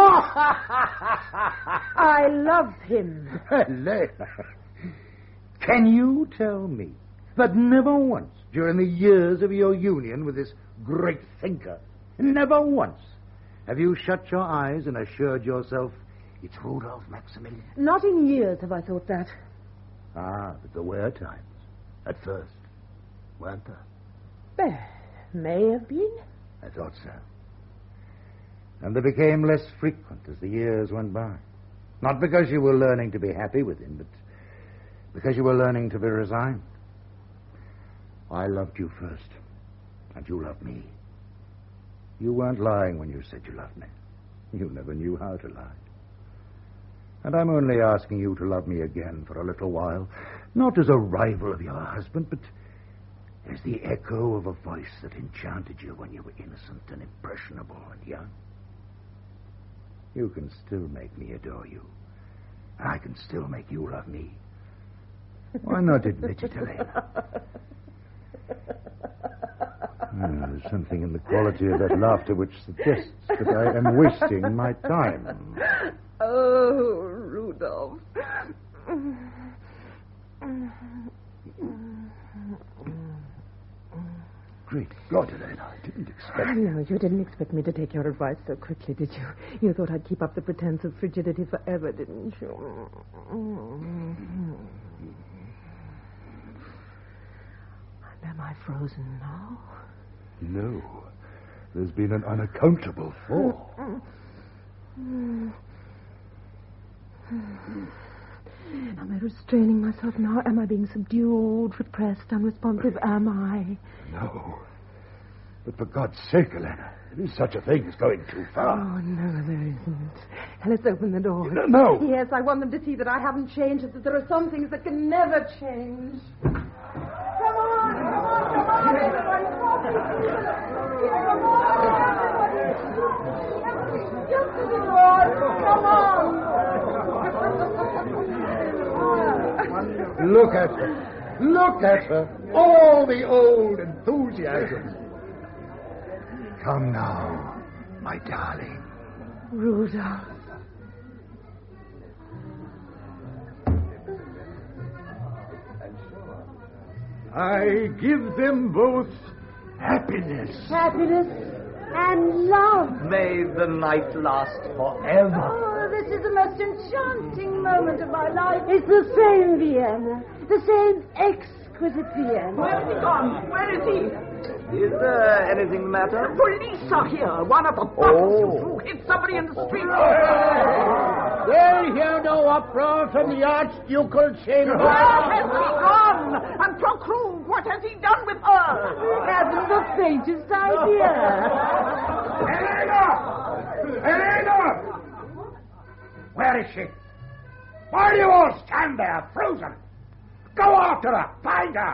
I love him. Elena, can you tell me that never once during the years of your union with this great thinker, never once have you shut your eyes and assured yourself it's Rudolph Maximilian? Not in years have I thought that. Ah, but there were times. At first. Weren't there? There may have been. I thought so. And they became less frequent as the years went by. Not because you were learning to be happy with him, but because you were learning to be resigned. I loved you first, and you loved me. You weren't lying when you said you loved me. You never knew how to lie. And I'm only asking you to love me again for a little while, not as a rival of your husband, but as the echo of a voice that enchanted you when you were innocent and impressionable and young. You can still make me adore you, and I can still make you love me. Why not admit it, Elena? There's something in the quality of that laughter which suggests that I am wasting my time. Oh, Rudolph. Great God, Elena, I didn't expect... No, you didn't expect me to take your advice so quickly, did you? You thought I'd keep up the pretense of frigidity forever, didn't you? Am I frozen now? No. There's been an unaccountable fall. Am I restraining myself now? Am I being subdued, repressed, unresponsive? Am I? No. But for God's sake, Elena, there is such a thing as going too far. Oh, no, there isn't. Let's open the door. No. Yes, I want them to see that I haven't changed, that there are some things that can never change. Come on, everybody. Just to the door. Come on. Look at her. Look at her. All the old enthusiasm. Come now, my darling. Rudolph. I give them both happiness. Happiness and love. May the night last forever. Oh, this is the most enchanting moment of my life. It's the same Vienna. The same exquisite Vienna. Where is he gone? Where is he? Is there anything the matter? The police are here. One of the buses you threw hit somebody in the street. We'll hear no uproar from the Archducal chamber. Where has he gone? And Procruve, what has he done with her? Haven't the faintest idea. Elena! Where is she? Why do you all stand there, frozen? Go after her! Find her!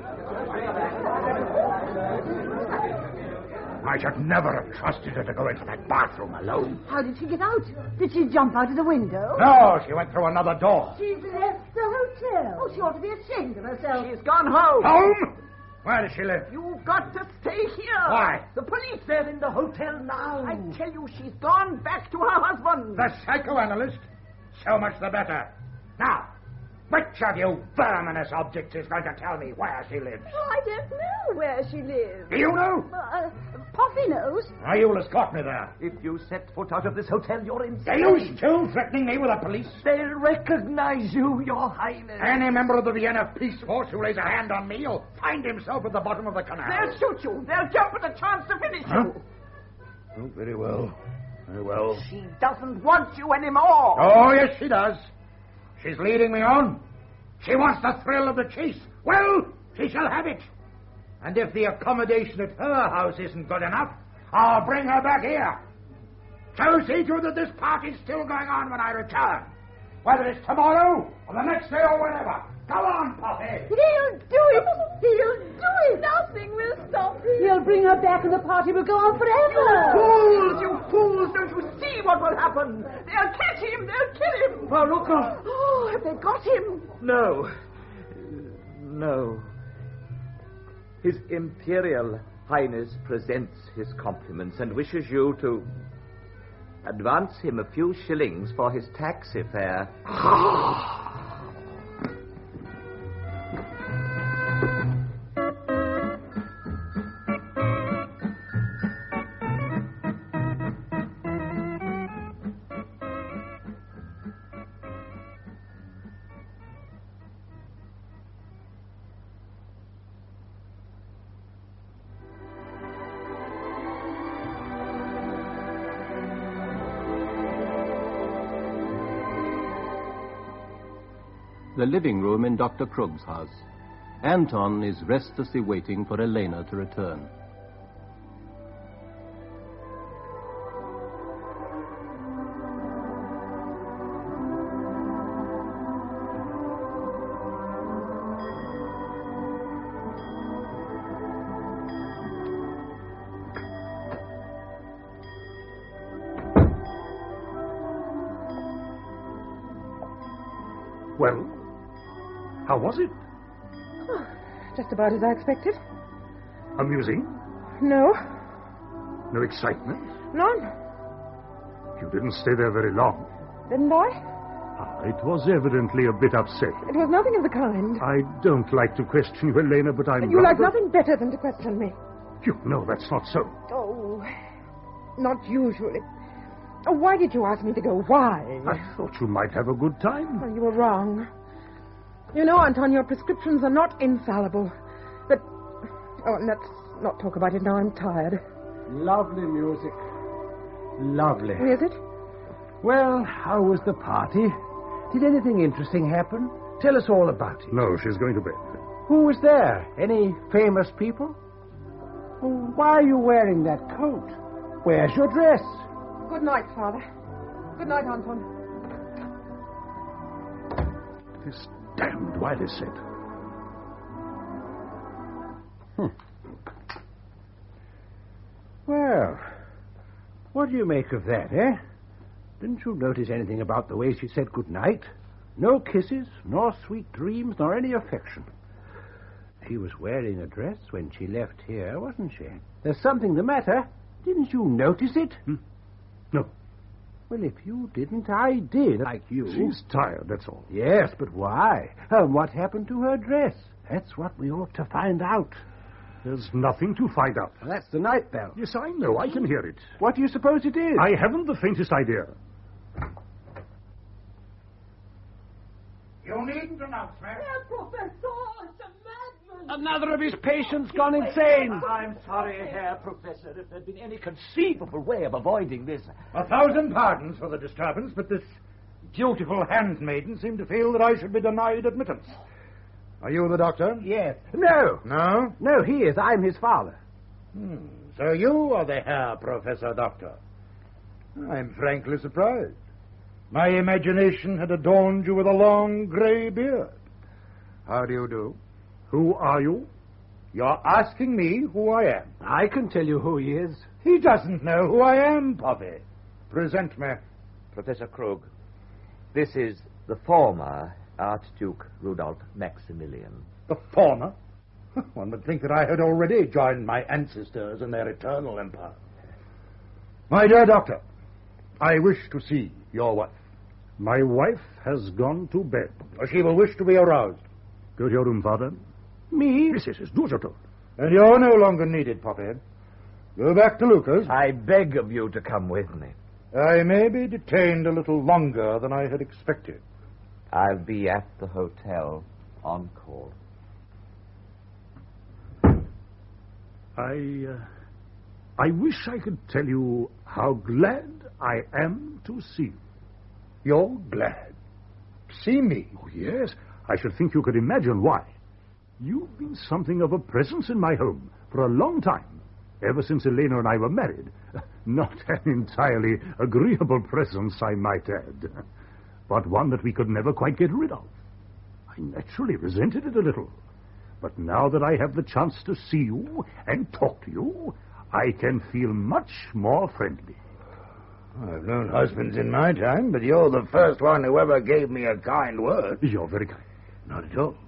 I should never have trusted her to go into that bathroom alone. How did she get out? Did she jump out of the window? No, she went through another door. She's left the hotel. Oh, she ought to be ashamed of herself. She's gone home. Home? Where does she live? You've got to stay here. Why? The police are in the hotel now. I tell you, she's gone back to her husband. The psychoanalyst? So much the better. Now, which of you verminous objects is going to tell me where she lives? Oh, I don't know where she lives. Do you know? Puffy knows. You'll escort me there. If you set foot out of this hotel, you're in. Are you still threatening me with the police? They'll recognize you, Your Highness. Any member of the Vienna police force who lays a hand on me will find himself at the bottom of the canal. They'll shoot you. They'll jump at the chance to finish you. Oh, very well. Very well. She doesn't want you anymore. Oh, yes, she does. She's leading me on. She wants the thrill of the chase. Well, she shall have it. And if the accommodation at her house isn't good enough, I'll bring her back here. So see to it that this party's still going on when I return. Whether it's tomorrow or the next day or whenever. Go on, Poppy. He'll do it. He'll do it. Nothing will stop him. He'll bring her back and the party will go on forever. Fools, you fools. Don't you see what will happen? They'll catch him. They'll kill him. Farruko. Oh, have they got him? No. No. His Imperial Highness presents his compliments and wishes you to advance him a few shillings for his taxi fare. The living room in Dr. Krug's house. Anton is restlessly waiting for Elena to return. Well, how was it? Oh, just about as I expected. Amusing? No. No excitement? None. You didn't stay there very long. Didn't I? It was evidently a bit upsetting. It was nothing of the kind. I don't like to question you, Elena, but I'm You like nothing better than to question me. You know that's not so. Oh, not usually. Oh, why did you ask me to go? Why? I thought you might have a good time. Oh, you were wrong. You know, Anton, your prescriptions are not infallible. But, let's not talk about it now. I'm tired. Lovely music. Lovely. Is it? Well, how was the party? Did anything interesting happen? Tell us all about it. No, she's going to bed. Who was there? Any famous people? Well, why are you wearing that coat? Where's your dress? Good night, Father. Good night, Anton. This damned wireless set. Well, what do you make of that, eh? Didn't you notice anything about the way she said good night? No kisses, nor sweet dreams, nor any affection. She was wearing a dress when she left here, wasn't she? There's something the matter. Didn't you notice it? No. Well, if you didn't, I did, like you. She's tired, that's all. Yes, but why? What happened to her dress? That's what we ought to find out. There's nothing to find out. Well, that's the night bell. Yes, I know. I can hear it. What do you suppose it is? I haven't the faintest idea. You needn't announce me. Herr Professor, it's a madman. Another of his patients gone insane. I'm sorry, Herr Professor, if there'd been any conceivable way of avoiding this. 1,000 pardons for the disturbance, but this dutiful handmaiden seemed to feel that I should be denied admittance. Are you the doctor? Yes. No. No? No, he is. I'm his father. So you are the Herr Professor Doctor. I'm frankly surprised. My imagination had adorned you with a long grey beard. How do you do? Who are you? You're asking me who I am. I can tell you who he is. He doesn't know who I am, Poppy. Present me. Professor Krug, this is the former Archduke Rudolf Maximilian. The former? One would think that I had already joined my ancestors in their eternal empire. My dear doctor, I wish to see your wife. My wife has gone to bed. She will wish to be aroused. Go to your room, Father. Me? Yes, do as you're told. And you're no longer needed, Poppy. Go back to Lucas. I beg of you to come with me. I may be detained a little longer than I had expected. I'll be at the hotel on call. I wish I could tell you how glad I am to see you. You're glad? See me? Oh, yes. I should think you could imagine why. You've been something of a presence in my home for a long time, ever since Elena and I were married. Not an entirely agreeable presence, I might add, but one that we could never quite get rid of. I naturally resented it a little. But now that I have the chance to see you and talk to you, I can feel much more friendly. I've known husbands in my time, but you're the first one who ever gave me a kind word. You're very kind. Not at all.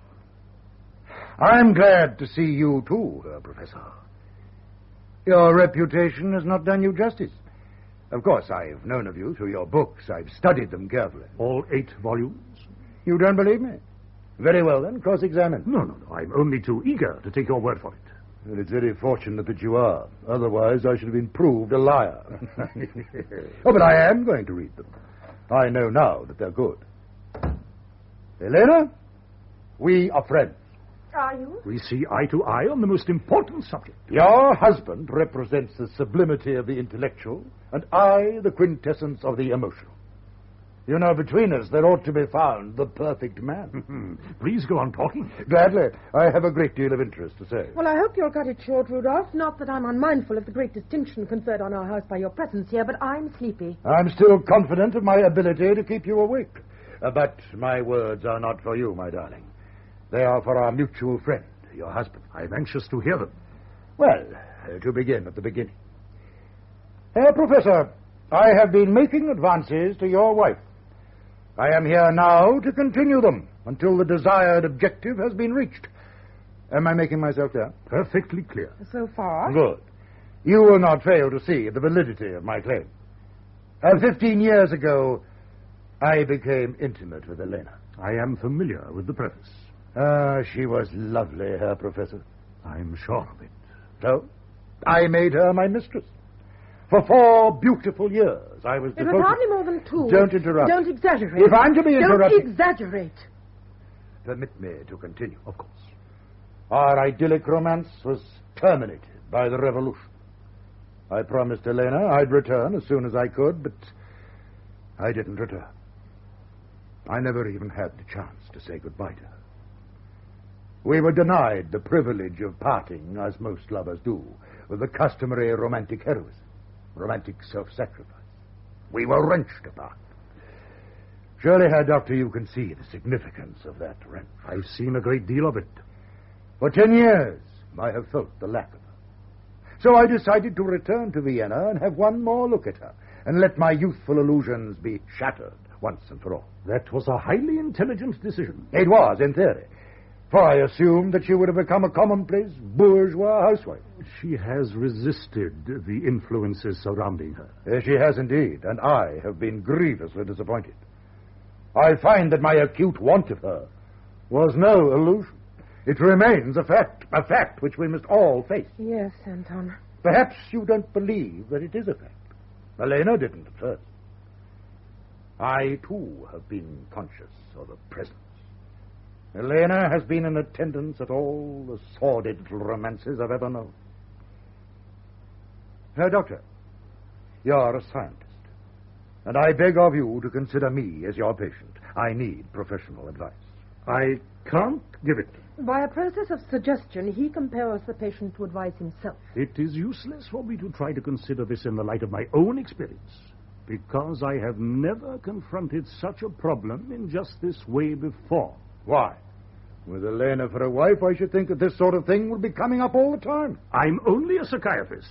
I'm glad to see you, too, Professor. Your reputation has not done you justice. Of course, I've known of you through your books. I've studied them carefully. All 8 volumes? You don't believe me? Very well, then, cross-examine. No. I'm only too eager to take your word for it. Well, it's very fortunate that you are. Otherwise, I should have been proved a liar. Oh, but I am going to read them. I know now that they're good. Elena, we are friends. Are you? We see eye to eye on the most important subject. Your husband represents the sublimity of the intellectual, and I the quintessence of the emotional. You know, between us there ought to be found the perfect man. Please go on talking. Gladly. I have a great deal of interest to say. Well, I hope you'll cut it short, Rudolph. Not that I'm unmindful of the great distinction conferred on our house by your presence here, but I'm sleepy. I'm still confident of my ability to keep you awake. But my words are not for you, my darling. They are for our mutual friend, your husband. I'm anxious to hear them. Well, to begin at the beginning. Herr Professor, I have been making advances to your wife. I am here now to continue them until the desired objective has been reached. Am I making myself clear? Perfectly clear. So far. Good. You will not fail to see the validity of my claim. 15 years ago, I became intimate with Elena. I am familiar with the preface. She was lovely, Herr Professor. I'm sure of it. So, I made her my mistress. For 4 beautiful years, I was devoted... It was hardly more than 2. Don't interrupt. Don't exaggerate. If I'm to be interrupted... Don't exaggerate. Permit me to continue. Of course. Our idyllic romance was terminated by the revolution. I promised Elena I'd return as soon as I could, but I didn't return. I never even had the chance to say goodbye to her. We were denied the privilege of parting, as most lovers do, with the customary romantic heroism, romantic self-sacrifice. We were wrenched apart. Surely, Herr Doctor, you can see the significance of that wrench. I've seen a great deal of it. For 10 years, I have felt the lack of her. So I decided to return to Vienna and have one more look at her, and let my youthful illusions be shattered once and for all. That was a highly intelligent decision. It was, in theory. For I assumed that she would have become a commonplace bourgeois housewife. She has resisted the influences surrounding her. Yes, she has indeed, and I have been grievously disappointed. I find that my acute want of her was no illusion. It remains a fact which we must all face. Yes, Anton. Perhaps you don't believe that it is a fact. Elena didn't at first. I, too, have been conscious of a presence. Elena has been in attendance at all the sordid little romances I've ever known. Herr Doctor, you're a scientist, and I beg of you to consider me as your patient. I need professional advice. I can't give it. By a process of suggestion, he compels the patient to advise himself. It is useless for me to try to consider this in the light of my own experience, because I have never confronted such a problem in just this way before. Why? With Elena for a wife, I should think that this sort of thing would be coming up all the time. I'm only a psychiatrist.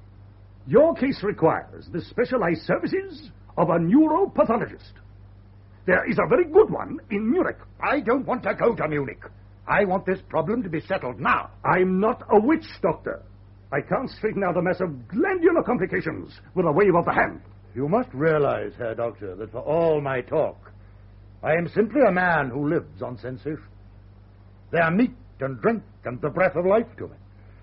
Your case requires the specialized services of a neuropathologist. There is a very good one in Munich. I don't want to go to Munich. I want this problem to be settled now. I'm not a witch doctor. I can't straighten out a mess of glandular complications with a wave of the hand. You must realize, Herr Doctor, that for all my talk, I am simply a man who lives on sensation. They are meat and drink and the breath of life to me.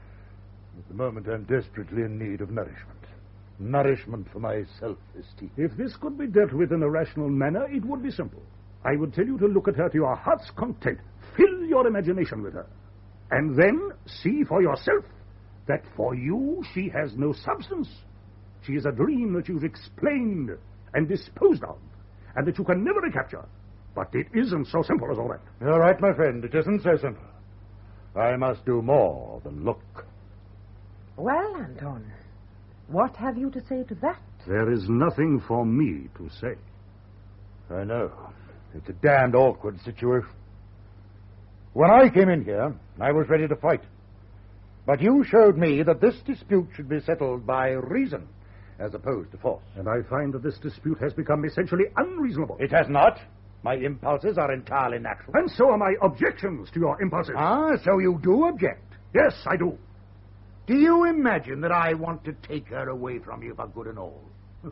At the moment, I'm desperately in need of nourishment. Nourishment for my self-esteem. If this could be dealt with in a rational manner, it would be simple. I would tell you to look at her to your heart's content. Fill your imagination with her. And then see for yourself that for you she has no substance. She is a dream that you've explained and disposed of, and that you can never recapture. But it isn't so simple as all that. You're right, my friend. It isn't so simple. I must do more than look. Well, Anton, what have you to say to that? There is nothing for me to say. I know. It's a damned awkward situation. When I came in here, I was ready to fight. But you showed me that this dispute should be settled by reason as opposed to force. And I find that this dispute has become essentially unreasonable. It has not. My impulses are entirely natural. And so are my objections to your impulses. Ah, so you do object? Yes, I do. Do you imagine that I want to take her away from you for good and all?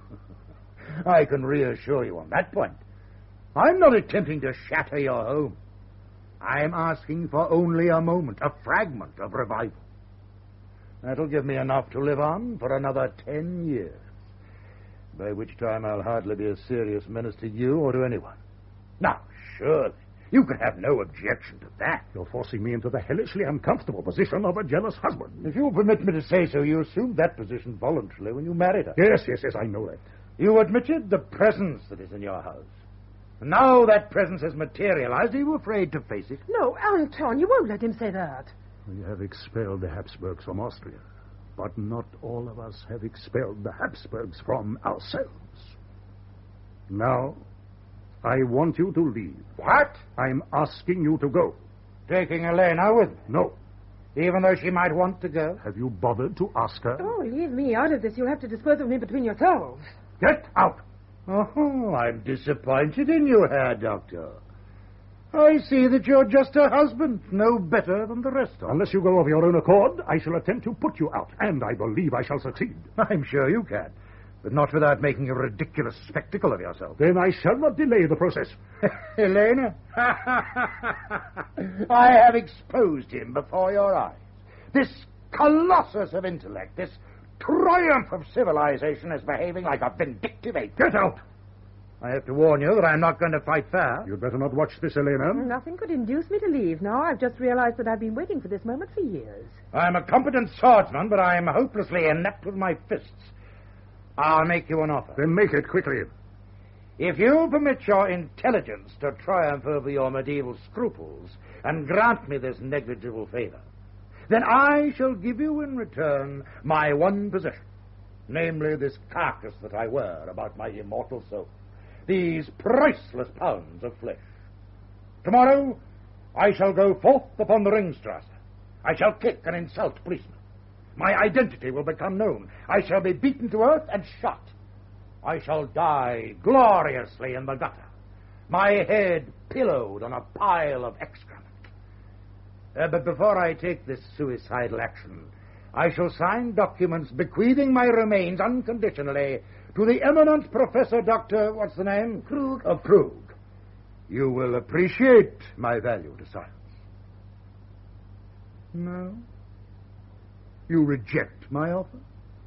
I can reassure you on that point. I'm not attempting to shatter your home. I'm asking for only a moment, a fragment of revival. That'll give me enough to live on for another 10 years, by which time I'll hardly be a serious menace to you or to anyone. Now, surely, you can have no objection to that. You're forcing me into the hellishly uncomfortable position of a jealous husband. If you'll permit me to say so, you assumed that position voluntarily when you married her. Yes, I know that. You admitted the presence that is in your house. Now that presence has materialized, are you afraid to face it? No, Anton, you won't let him say that. We have expelled the Habsburgs from Austria, but not all of us have expelled the Habsburgs from ourselves. Now, I want you to leave. What? I'm asking you to go. Taking Elena with me? No. Even though she might want to go? Have you bothered to ask her? Oh, leave me out of this. You'll have to dispose of me between yourselves. Get out! Oh, I'm disappointed in you, Herr Doctor. I see that you're just a husband, no better than the rest of us. Unless you go of your own accord, I shall attempt to put you out, and I believe I shall succeed. I'm sure you can, but not without making a ridiculous spectacle of yourself. Then I shall not delay the process. Elena, I have exposed him before your eyes. This colossus of intellect, this triumph of civilization is behaving like a vindictive ape. Get out! I have to warn you that I'm not going to fight fair. You'd better not watch this, Elena. Nothing could induce me to leave now. I've just realized that I've been waiting for this moment for years. I'm a competent swordsman, but I'm hopelessly inept with my fists. I'll make you an offer. Then make it quickly. If you'll permit your intelligence to triumph over your medieval scruples and grant me this negligible favor, then I shall give you in return my one possession, namely this carcass that I wear about my immortal soul, these priceless pounds of flesh. Tomorrow I shall go forth upon the Ringstrasse. I shall kick and insult policemen. My identity will become known. I shall be beaten to earth and shot. I shall die gloriously in the gutter, my head pillowed on a pile of excrement. But before I take this suicidal action, I shall sign documents bequeathing my remains unconditionally to the eminent Professor Dr. What's the name? Krug. Of Krug. You will appreciate my value to science. No? You reject my offer?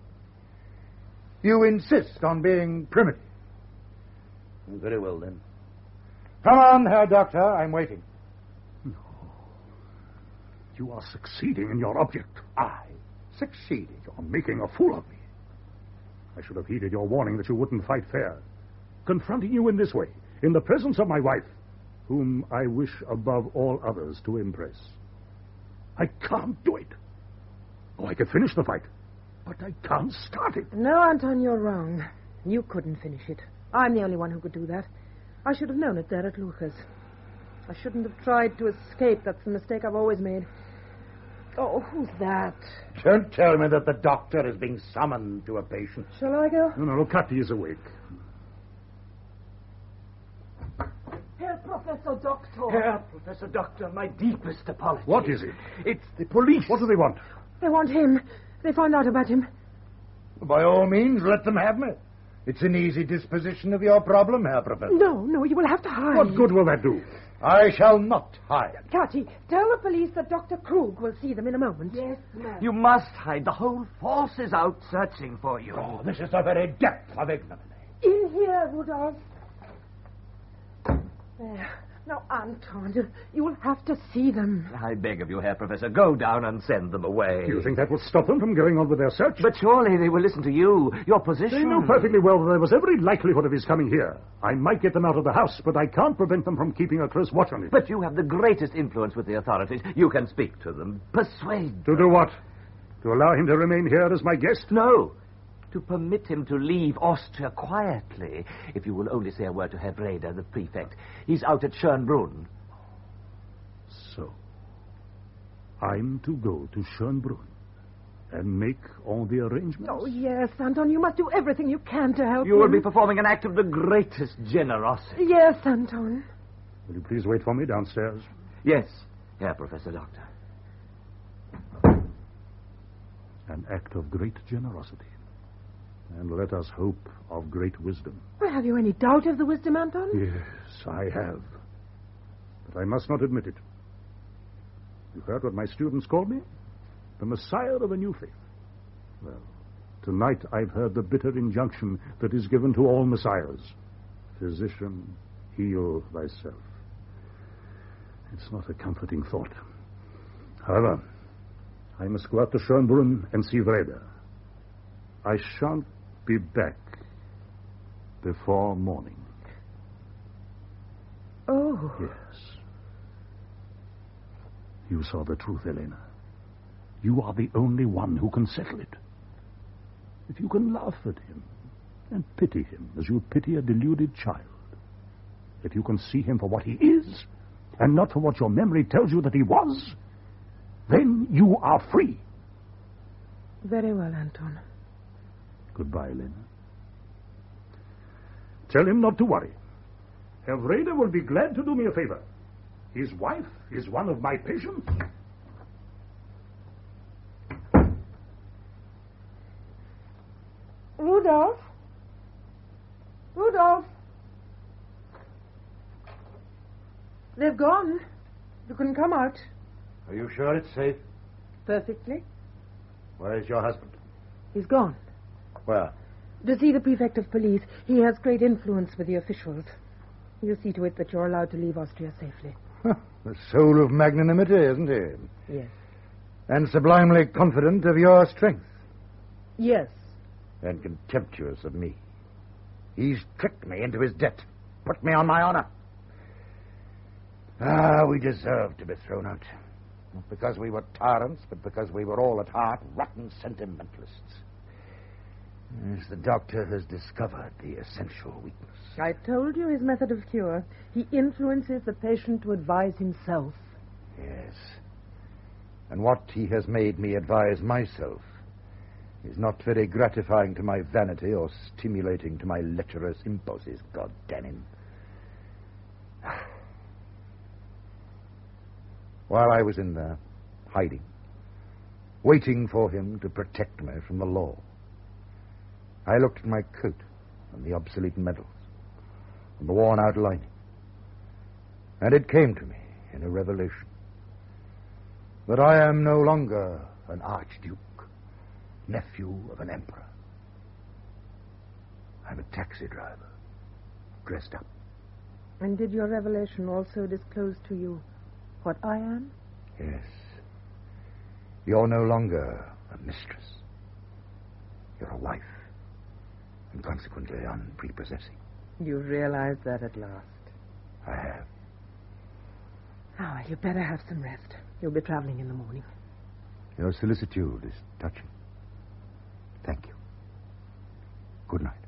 You insist on being primitive? Very well, then. Come on, Herr Doctor, I'm waiting. No. You are succeeding in your object. I succeeded? You're making a fool of me. I should have heeded your warning that you wouldn't fight fair. Confronting you in this way, in the presence of my wife, whom I wish above all others to impress. I can't do it. Oh, I could finish the fight, but I can't start it. No, Anton, you're wrong. You couldn't finish it. I'm the only one who could do that. I should have known it there at Lucas. I shouldn't have tried to escape. That's the mistake I've always made. Oh, who's that? Don't tell me that the doctor is being summoned to a patient. Shall I go? No, Cathy is awake. Herr Professor Doctor. Herr Professor Doctor, my deepest apologies. What is it? It's the police. What do they want? They want him. They found out about him. By all means, let them have me. It's an easy disposition of your problem, Herr Professor. No, you will have to hide. What good will that do? I shall not hide. Katy, tell the police that Dr. Krug will see them in a moment. Yes, ma'am. You must hide. The whole force is out searching for you. Oh, this is the very depth of ignominy. In here, Rudolph. There. Now, Anton, you will have to see them. I beg of you, Herr Professor, go down and send them away. Do you think that would stop them from going on with their search? But surely they will listen to you, your position. They know perfectly well that there was every likelihood of his coming here. I might get them out of the house, but I can't prevent them from keeping a close watch on it. But you have the greatest influence with the authorities. You can speak to them, persuade them. To do what? To allow him to remain here as my guest? No. To permit him to leave Austria quietly, if you will only say a word to Herr Breda, the prefect. He's out at Schönbrunn. So, I'm to go to Schönbrunn and make all the arrangements? Oh, yes, Anton, you must do everything you can to help You him. will be performing an act of the greatest generosity. Yes, Anton. Will you please wait for me downstairs? Yes, Herr Professor Doctor. An act of great generosity. And let us hope of great wisdom. Well, have you any doubt of the wisdom, Anton? Yes, I have. But I must not admit it. You heard what my students called me? The Messiah of a new faith. Well, tonight I've heard the bitter injunction that is given to all messiahs. Physician, heal thyself. It's not a comforting thought. However, I must go out to Schönbrunn and see Vrede. I shan't be back before morning. Oh. Yes. You saw the truth, Elena. You are the only one who can settle it. If you can laugh at him and pity him as you pity a deluded child, if you can see him for what he is and not for what your memory tells you that he was, then you are free. Very well, Anton. Goodbye, Elena. Tell him not to worry. Herr Vrede will be glad to do me a favor. His wife is one of my patients. Rudolph? Rudolph? They've gone. You can come out. Are you sure it's safe? Perfectly. Where is your husband? He's gone. Where? To see the prefect of police. He has great influence with the officials. He'll see to it that you're allowed to leave Austria safely. The soul of magnanimity, isn't he? Yes. And sublimely confident of your strength. Yes. And contemptuous of me. He's tricked me into his debt, put me on my honor. Ah, we deserved to be thrown out. Not because we were tyrants, but because we were all at heart rotten sentimentalists. Yes, the doctor has discovered the essential weakness. I told you his method of cure. He influences the patient to advise himself. Yes. And what he has made me advise myself is not very gratifying to my vanity or stimulating to my lecherous impulses, God damn him. While I was in there, hiding, waiting for him to protect me from the law, I looked at my coat and the obsolete medals and the worn-out lining, and it came to me in a revelation that I am no longer an archduke, nephew of an emperor. I'm a taxi driver, dressed up. And did your revelation also disclose to you what I am? Yes. You're no longer a mistress. You're a wife, and consequently unprepossessing. You realize that at last. I have. Oh, well, you better have some rest. You'll be traveling in the morning. Your solicitude is touching. Thank you. Good night.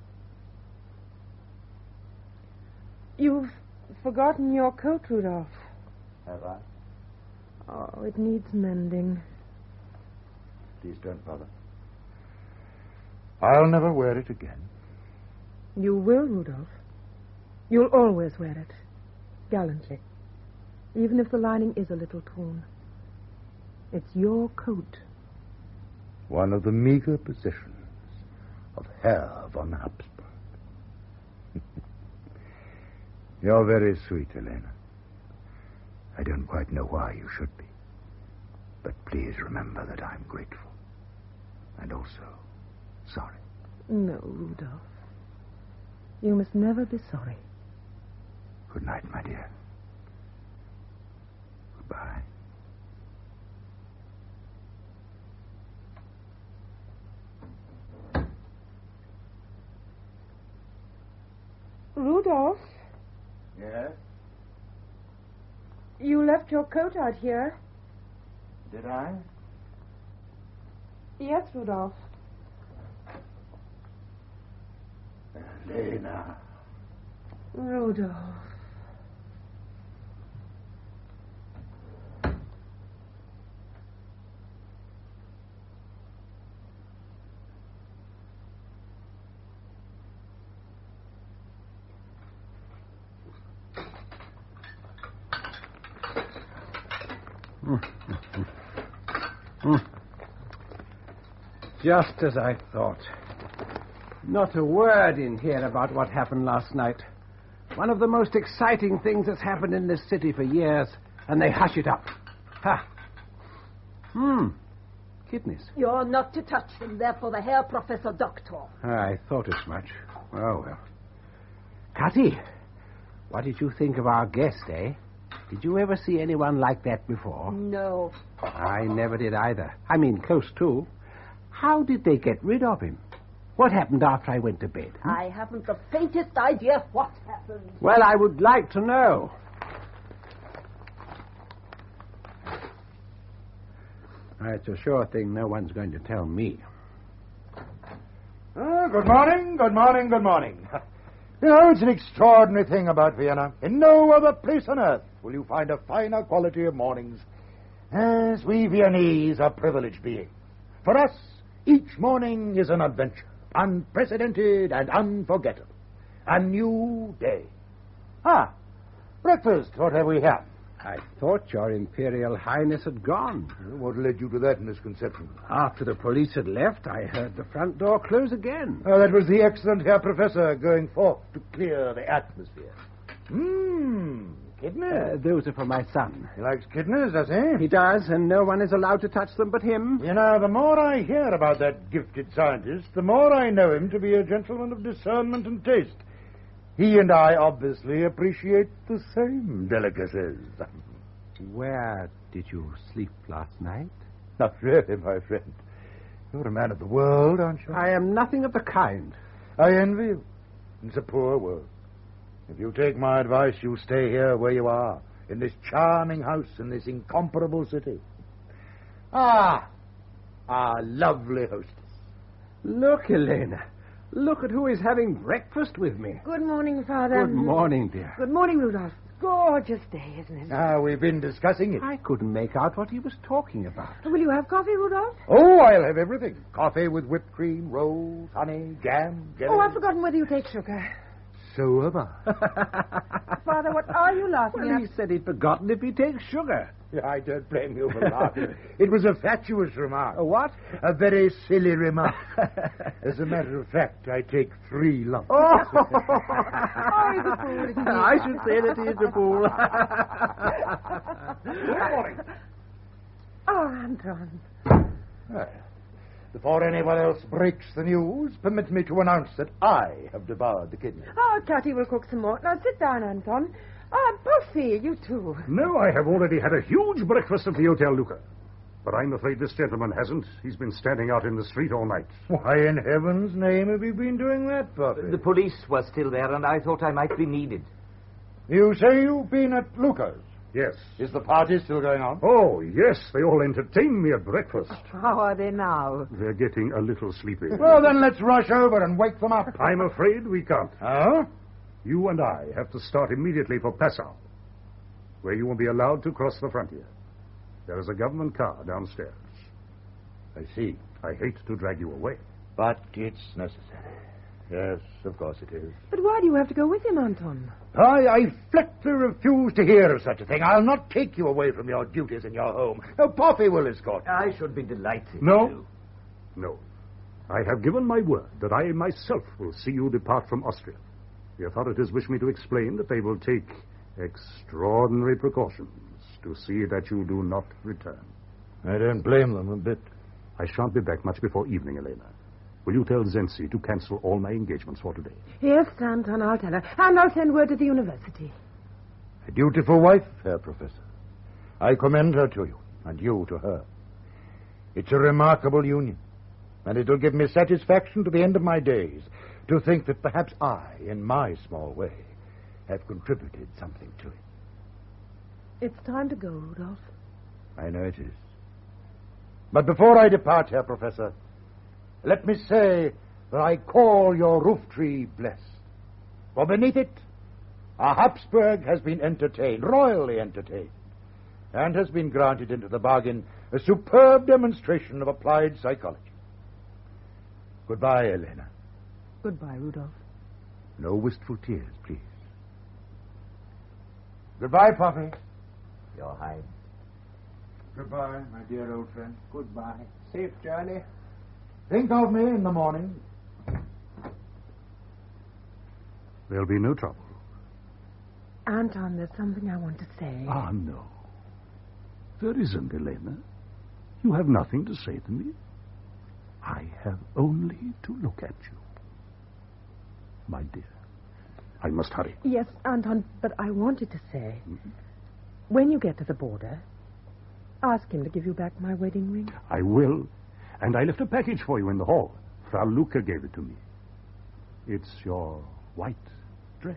You've forgotten your coat, Rudolph. Have I? Oh, it needs mending. Please don't bother. I'll never wear it again. You will, Rudolph. You'll always wear it. Gallantly. Even if the lining is a little torn. It's your coat. One of the meager possessions of Herr von Habsburg. You're very sweet, Elena. I don't quite know why you should be. But please remember that I'm grateful. And also sorry. No, Rudolph. You must never be sorry. Good night, my dear. Goodbye. Rudolph? Yes? You left your coat out here. Did I? Yes, Rudolph. Elena. Rudolph. Just as I thought. Not a word in here about what happened last night. One of the most exciting things that's happened in this city for years, and they hush it up. Ha! Kidneys. You're not to touch them. They're for the Herr Professor Doctor. I thought as much. Oh, well. Cutty, what did you think of our guest, eh? Did you ever see anyone like that before? No. I never did either. I mean, close to. How did they get rid of him? What happened after I went to bed? I haven't the faintest idea what happened. Well, I would like to know. It's a sure thing no one's going to tell me. Good morning, good morning, good morning. You know, it's an extraordinary thing about Vienna. In no other place on earth will you find a finer quality of mornings. As we Viennese are privileged beings. For us, each morning is an adventure, unprecedented and unforgettable. A new day. Breakfast, what have we had? I thought your Imperial Highness had gone. What led you to that misconception? After the police had left, I heard the front door close again. Oh, that was the excellent Herr Professor going forth to clear the atmosphere. Kidneys? Those are for my son. He likes kidneys, does he? He does, and no one is allowed to touch them but him. You know, the more I hear about that gifted scientist, the more I know him to be a gentleman of discernment and taste. He and I obviously appreciate the same delicacies. Where did you sleep last night? Not really, my friend. You're a man of the world, aren't you? I am nothing of the kind. I envy you. It's a poor world. If you take my advice, you stay here where you are, in this charming house, in this incomparable city. Ah, our lovely hostess. Look, Elena. Look at who is having breakfast with me. Good morning, Father. Good morning, dear. Good morning, Rudolph. Gorgeous day, isn't it? Ah, we've been discussing it. I couldn't make out what he was talking about. Will you have coffee, Rudolph? Oh, I'll have everything. Coffee with whipped cream, rolls, honey, jam, jelly. Oh, I've forgotten whether you take sugar. So have I. Father, what are you laughing Well, at? he said he'd forgotten if he takes sugar. Yeah, I don't blame you for laughing. It was a fatuous remark. A what? A very silly remark. As a matter of fact, I take 3 lumps. Oh, he's a fool, isn't he? I should say that he's a fool. Good morning. Oh, Anton. Well, before anyone else breaks the news, permit me to announce that I have devoured the kidney. Oh, Catty will cook some more. Now, sit down, Anton. Oh, Buffy, you too. No, I have already had a huge breakfast at the Hotel Luca. But I'm afraid this gentleman hasn't. He's been standing out in the street all night. Why in heaven's name have you been doing that, Buffy? The police were still there, and I thought I might be needed. You say you've been at Luca's? Yes. Is the party still going on? Oh, yes. They all entertained me at breakfast. How are they now? They're getting a little sleepy. Well, then let's rush over and wake them up. I'm afraid we can't. Huh? You and I have to start immediately for Passau, where you will be allowed to cross the frontier. There is a government car downstairs. I see. I hate to drag you away. But it's necessary. Yes, of course it is. But why do you have to go with him, Anton? I flatly refuse to hear of such a thing. I'll not take you away from your duties in your home. No, Poppy will escort you. I should be delighted. No. No. I have given my word that I myself will see you depart from Austria. The authorities wish me to explain that they will take extraordinary precautions to see that you do not return. I don't blame them a bit. I shan't be back much before evening, Elena. Will you tell Zenzi to cancel all my engagements for today? Yes, Anton, I'll tell her. And I'll send word to the university. A dutiful wife, Herr Professor. I commend her to you, and you to her. It's a remarkable union, and it'll give me satisfaction to the end of my days to think that perhaps I, in my small way, have contributed something to it. It's time to go, Rudolph. I know it is. But before I depart, Herr Professor, let me say that I call your roof tree blessed. For beneath it, a Habsburg has been entertained, royally entertained, and has been granted into the bargain a superb demonstration of applied psychology. Goodbye, Elena. Goodbye, Rudolph. No wistful tears, please. Goodbye, Poppy. Your Highness. Goodbye, my dear old friend. Goodbye. Safe journey. Think of me in the morning. There'll be no trouble. Anton, there's something I want to say. Ah, no. There isn't, Elena. You have nothing to say to me. I have only to look at you. My dear, I must hurry. Yes, Anton, but I wanted to say, when you get to the border, ask him to give you back my wedding ring. I will. And I left a package for you in the hall. Frau Luca gave it to me. It's your white dress.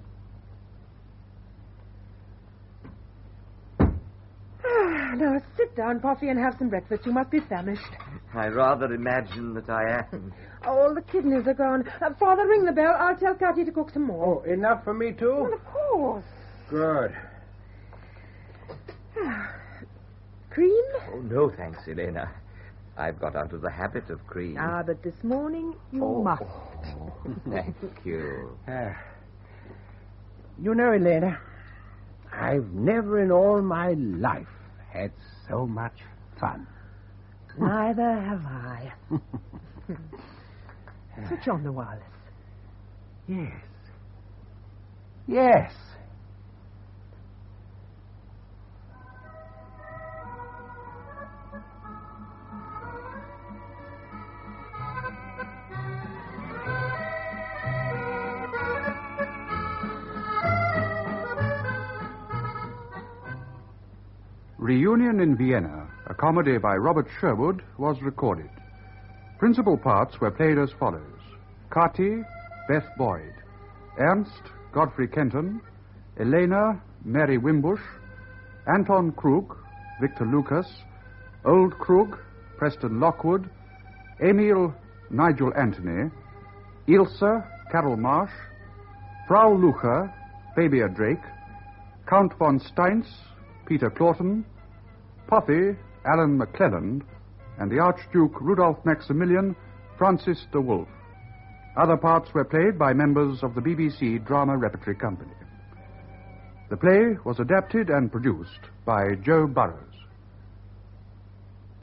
Now, sit down, Poppy, and have some breakfast. You must be famished. I rather imagine that I am. All the kidneys are gone. Father, ring the bell. I'll tell Cathy to cook some more. Oh, enough for me, too? Well, of course. Good. Cream? Oh, no, thanks, Elena. I've got out of the habit of cream. Ah, but this morning you must. Thank you. You know, Elena, I've never in all my life had so much fun. Neither have I. Switch on the wireless. Yes. Yes. Reunion in Vienna, a comedy by Robert Sherwood, was recorded. Principal parts were played as follows. Carty, Beth Boyd. Ernst Godfrey Kenton, Elena Mary Wimbush, Anton Krug, Victor Lucas, Old Krug, Preston Lockwood, Emil Nigel Anthony, Ilse Carol Marsh, Frau Lucher, Fabia Drake, Count von Steintz, Peter Claughton, Poppy, Alan McClelland, and the Archduke Rudolph Maximilian, Francis de Wolf. Other parts were played by members of the BBC Drama Repertory Company. The play was adapted and produced by Joe Burrows.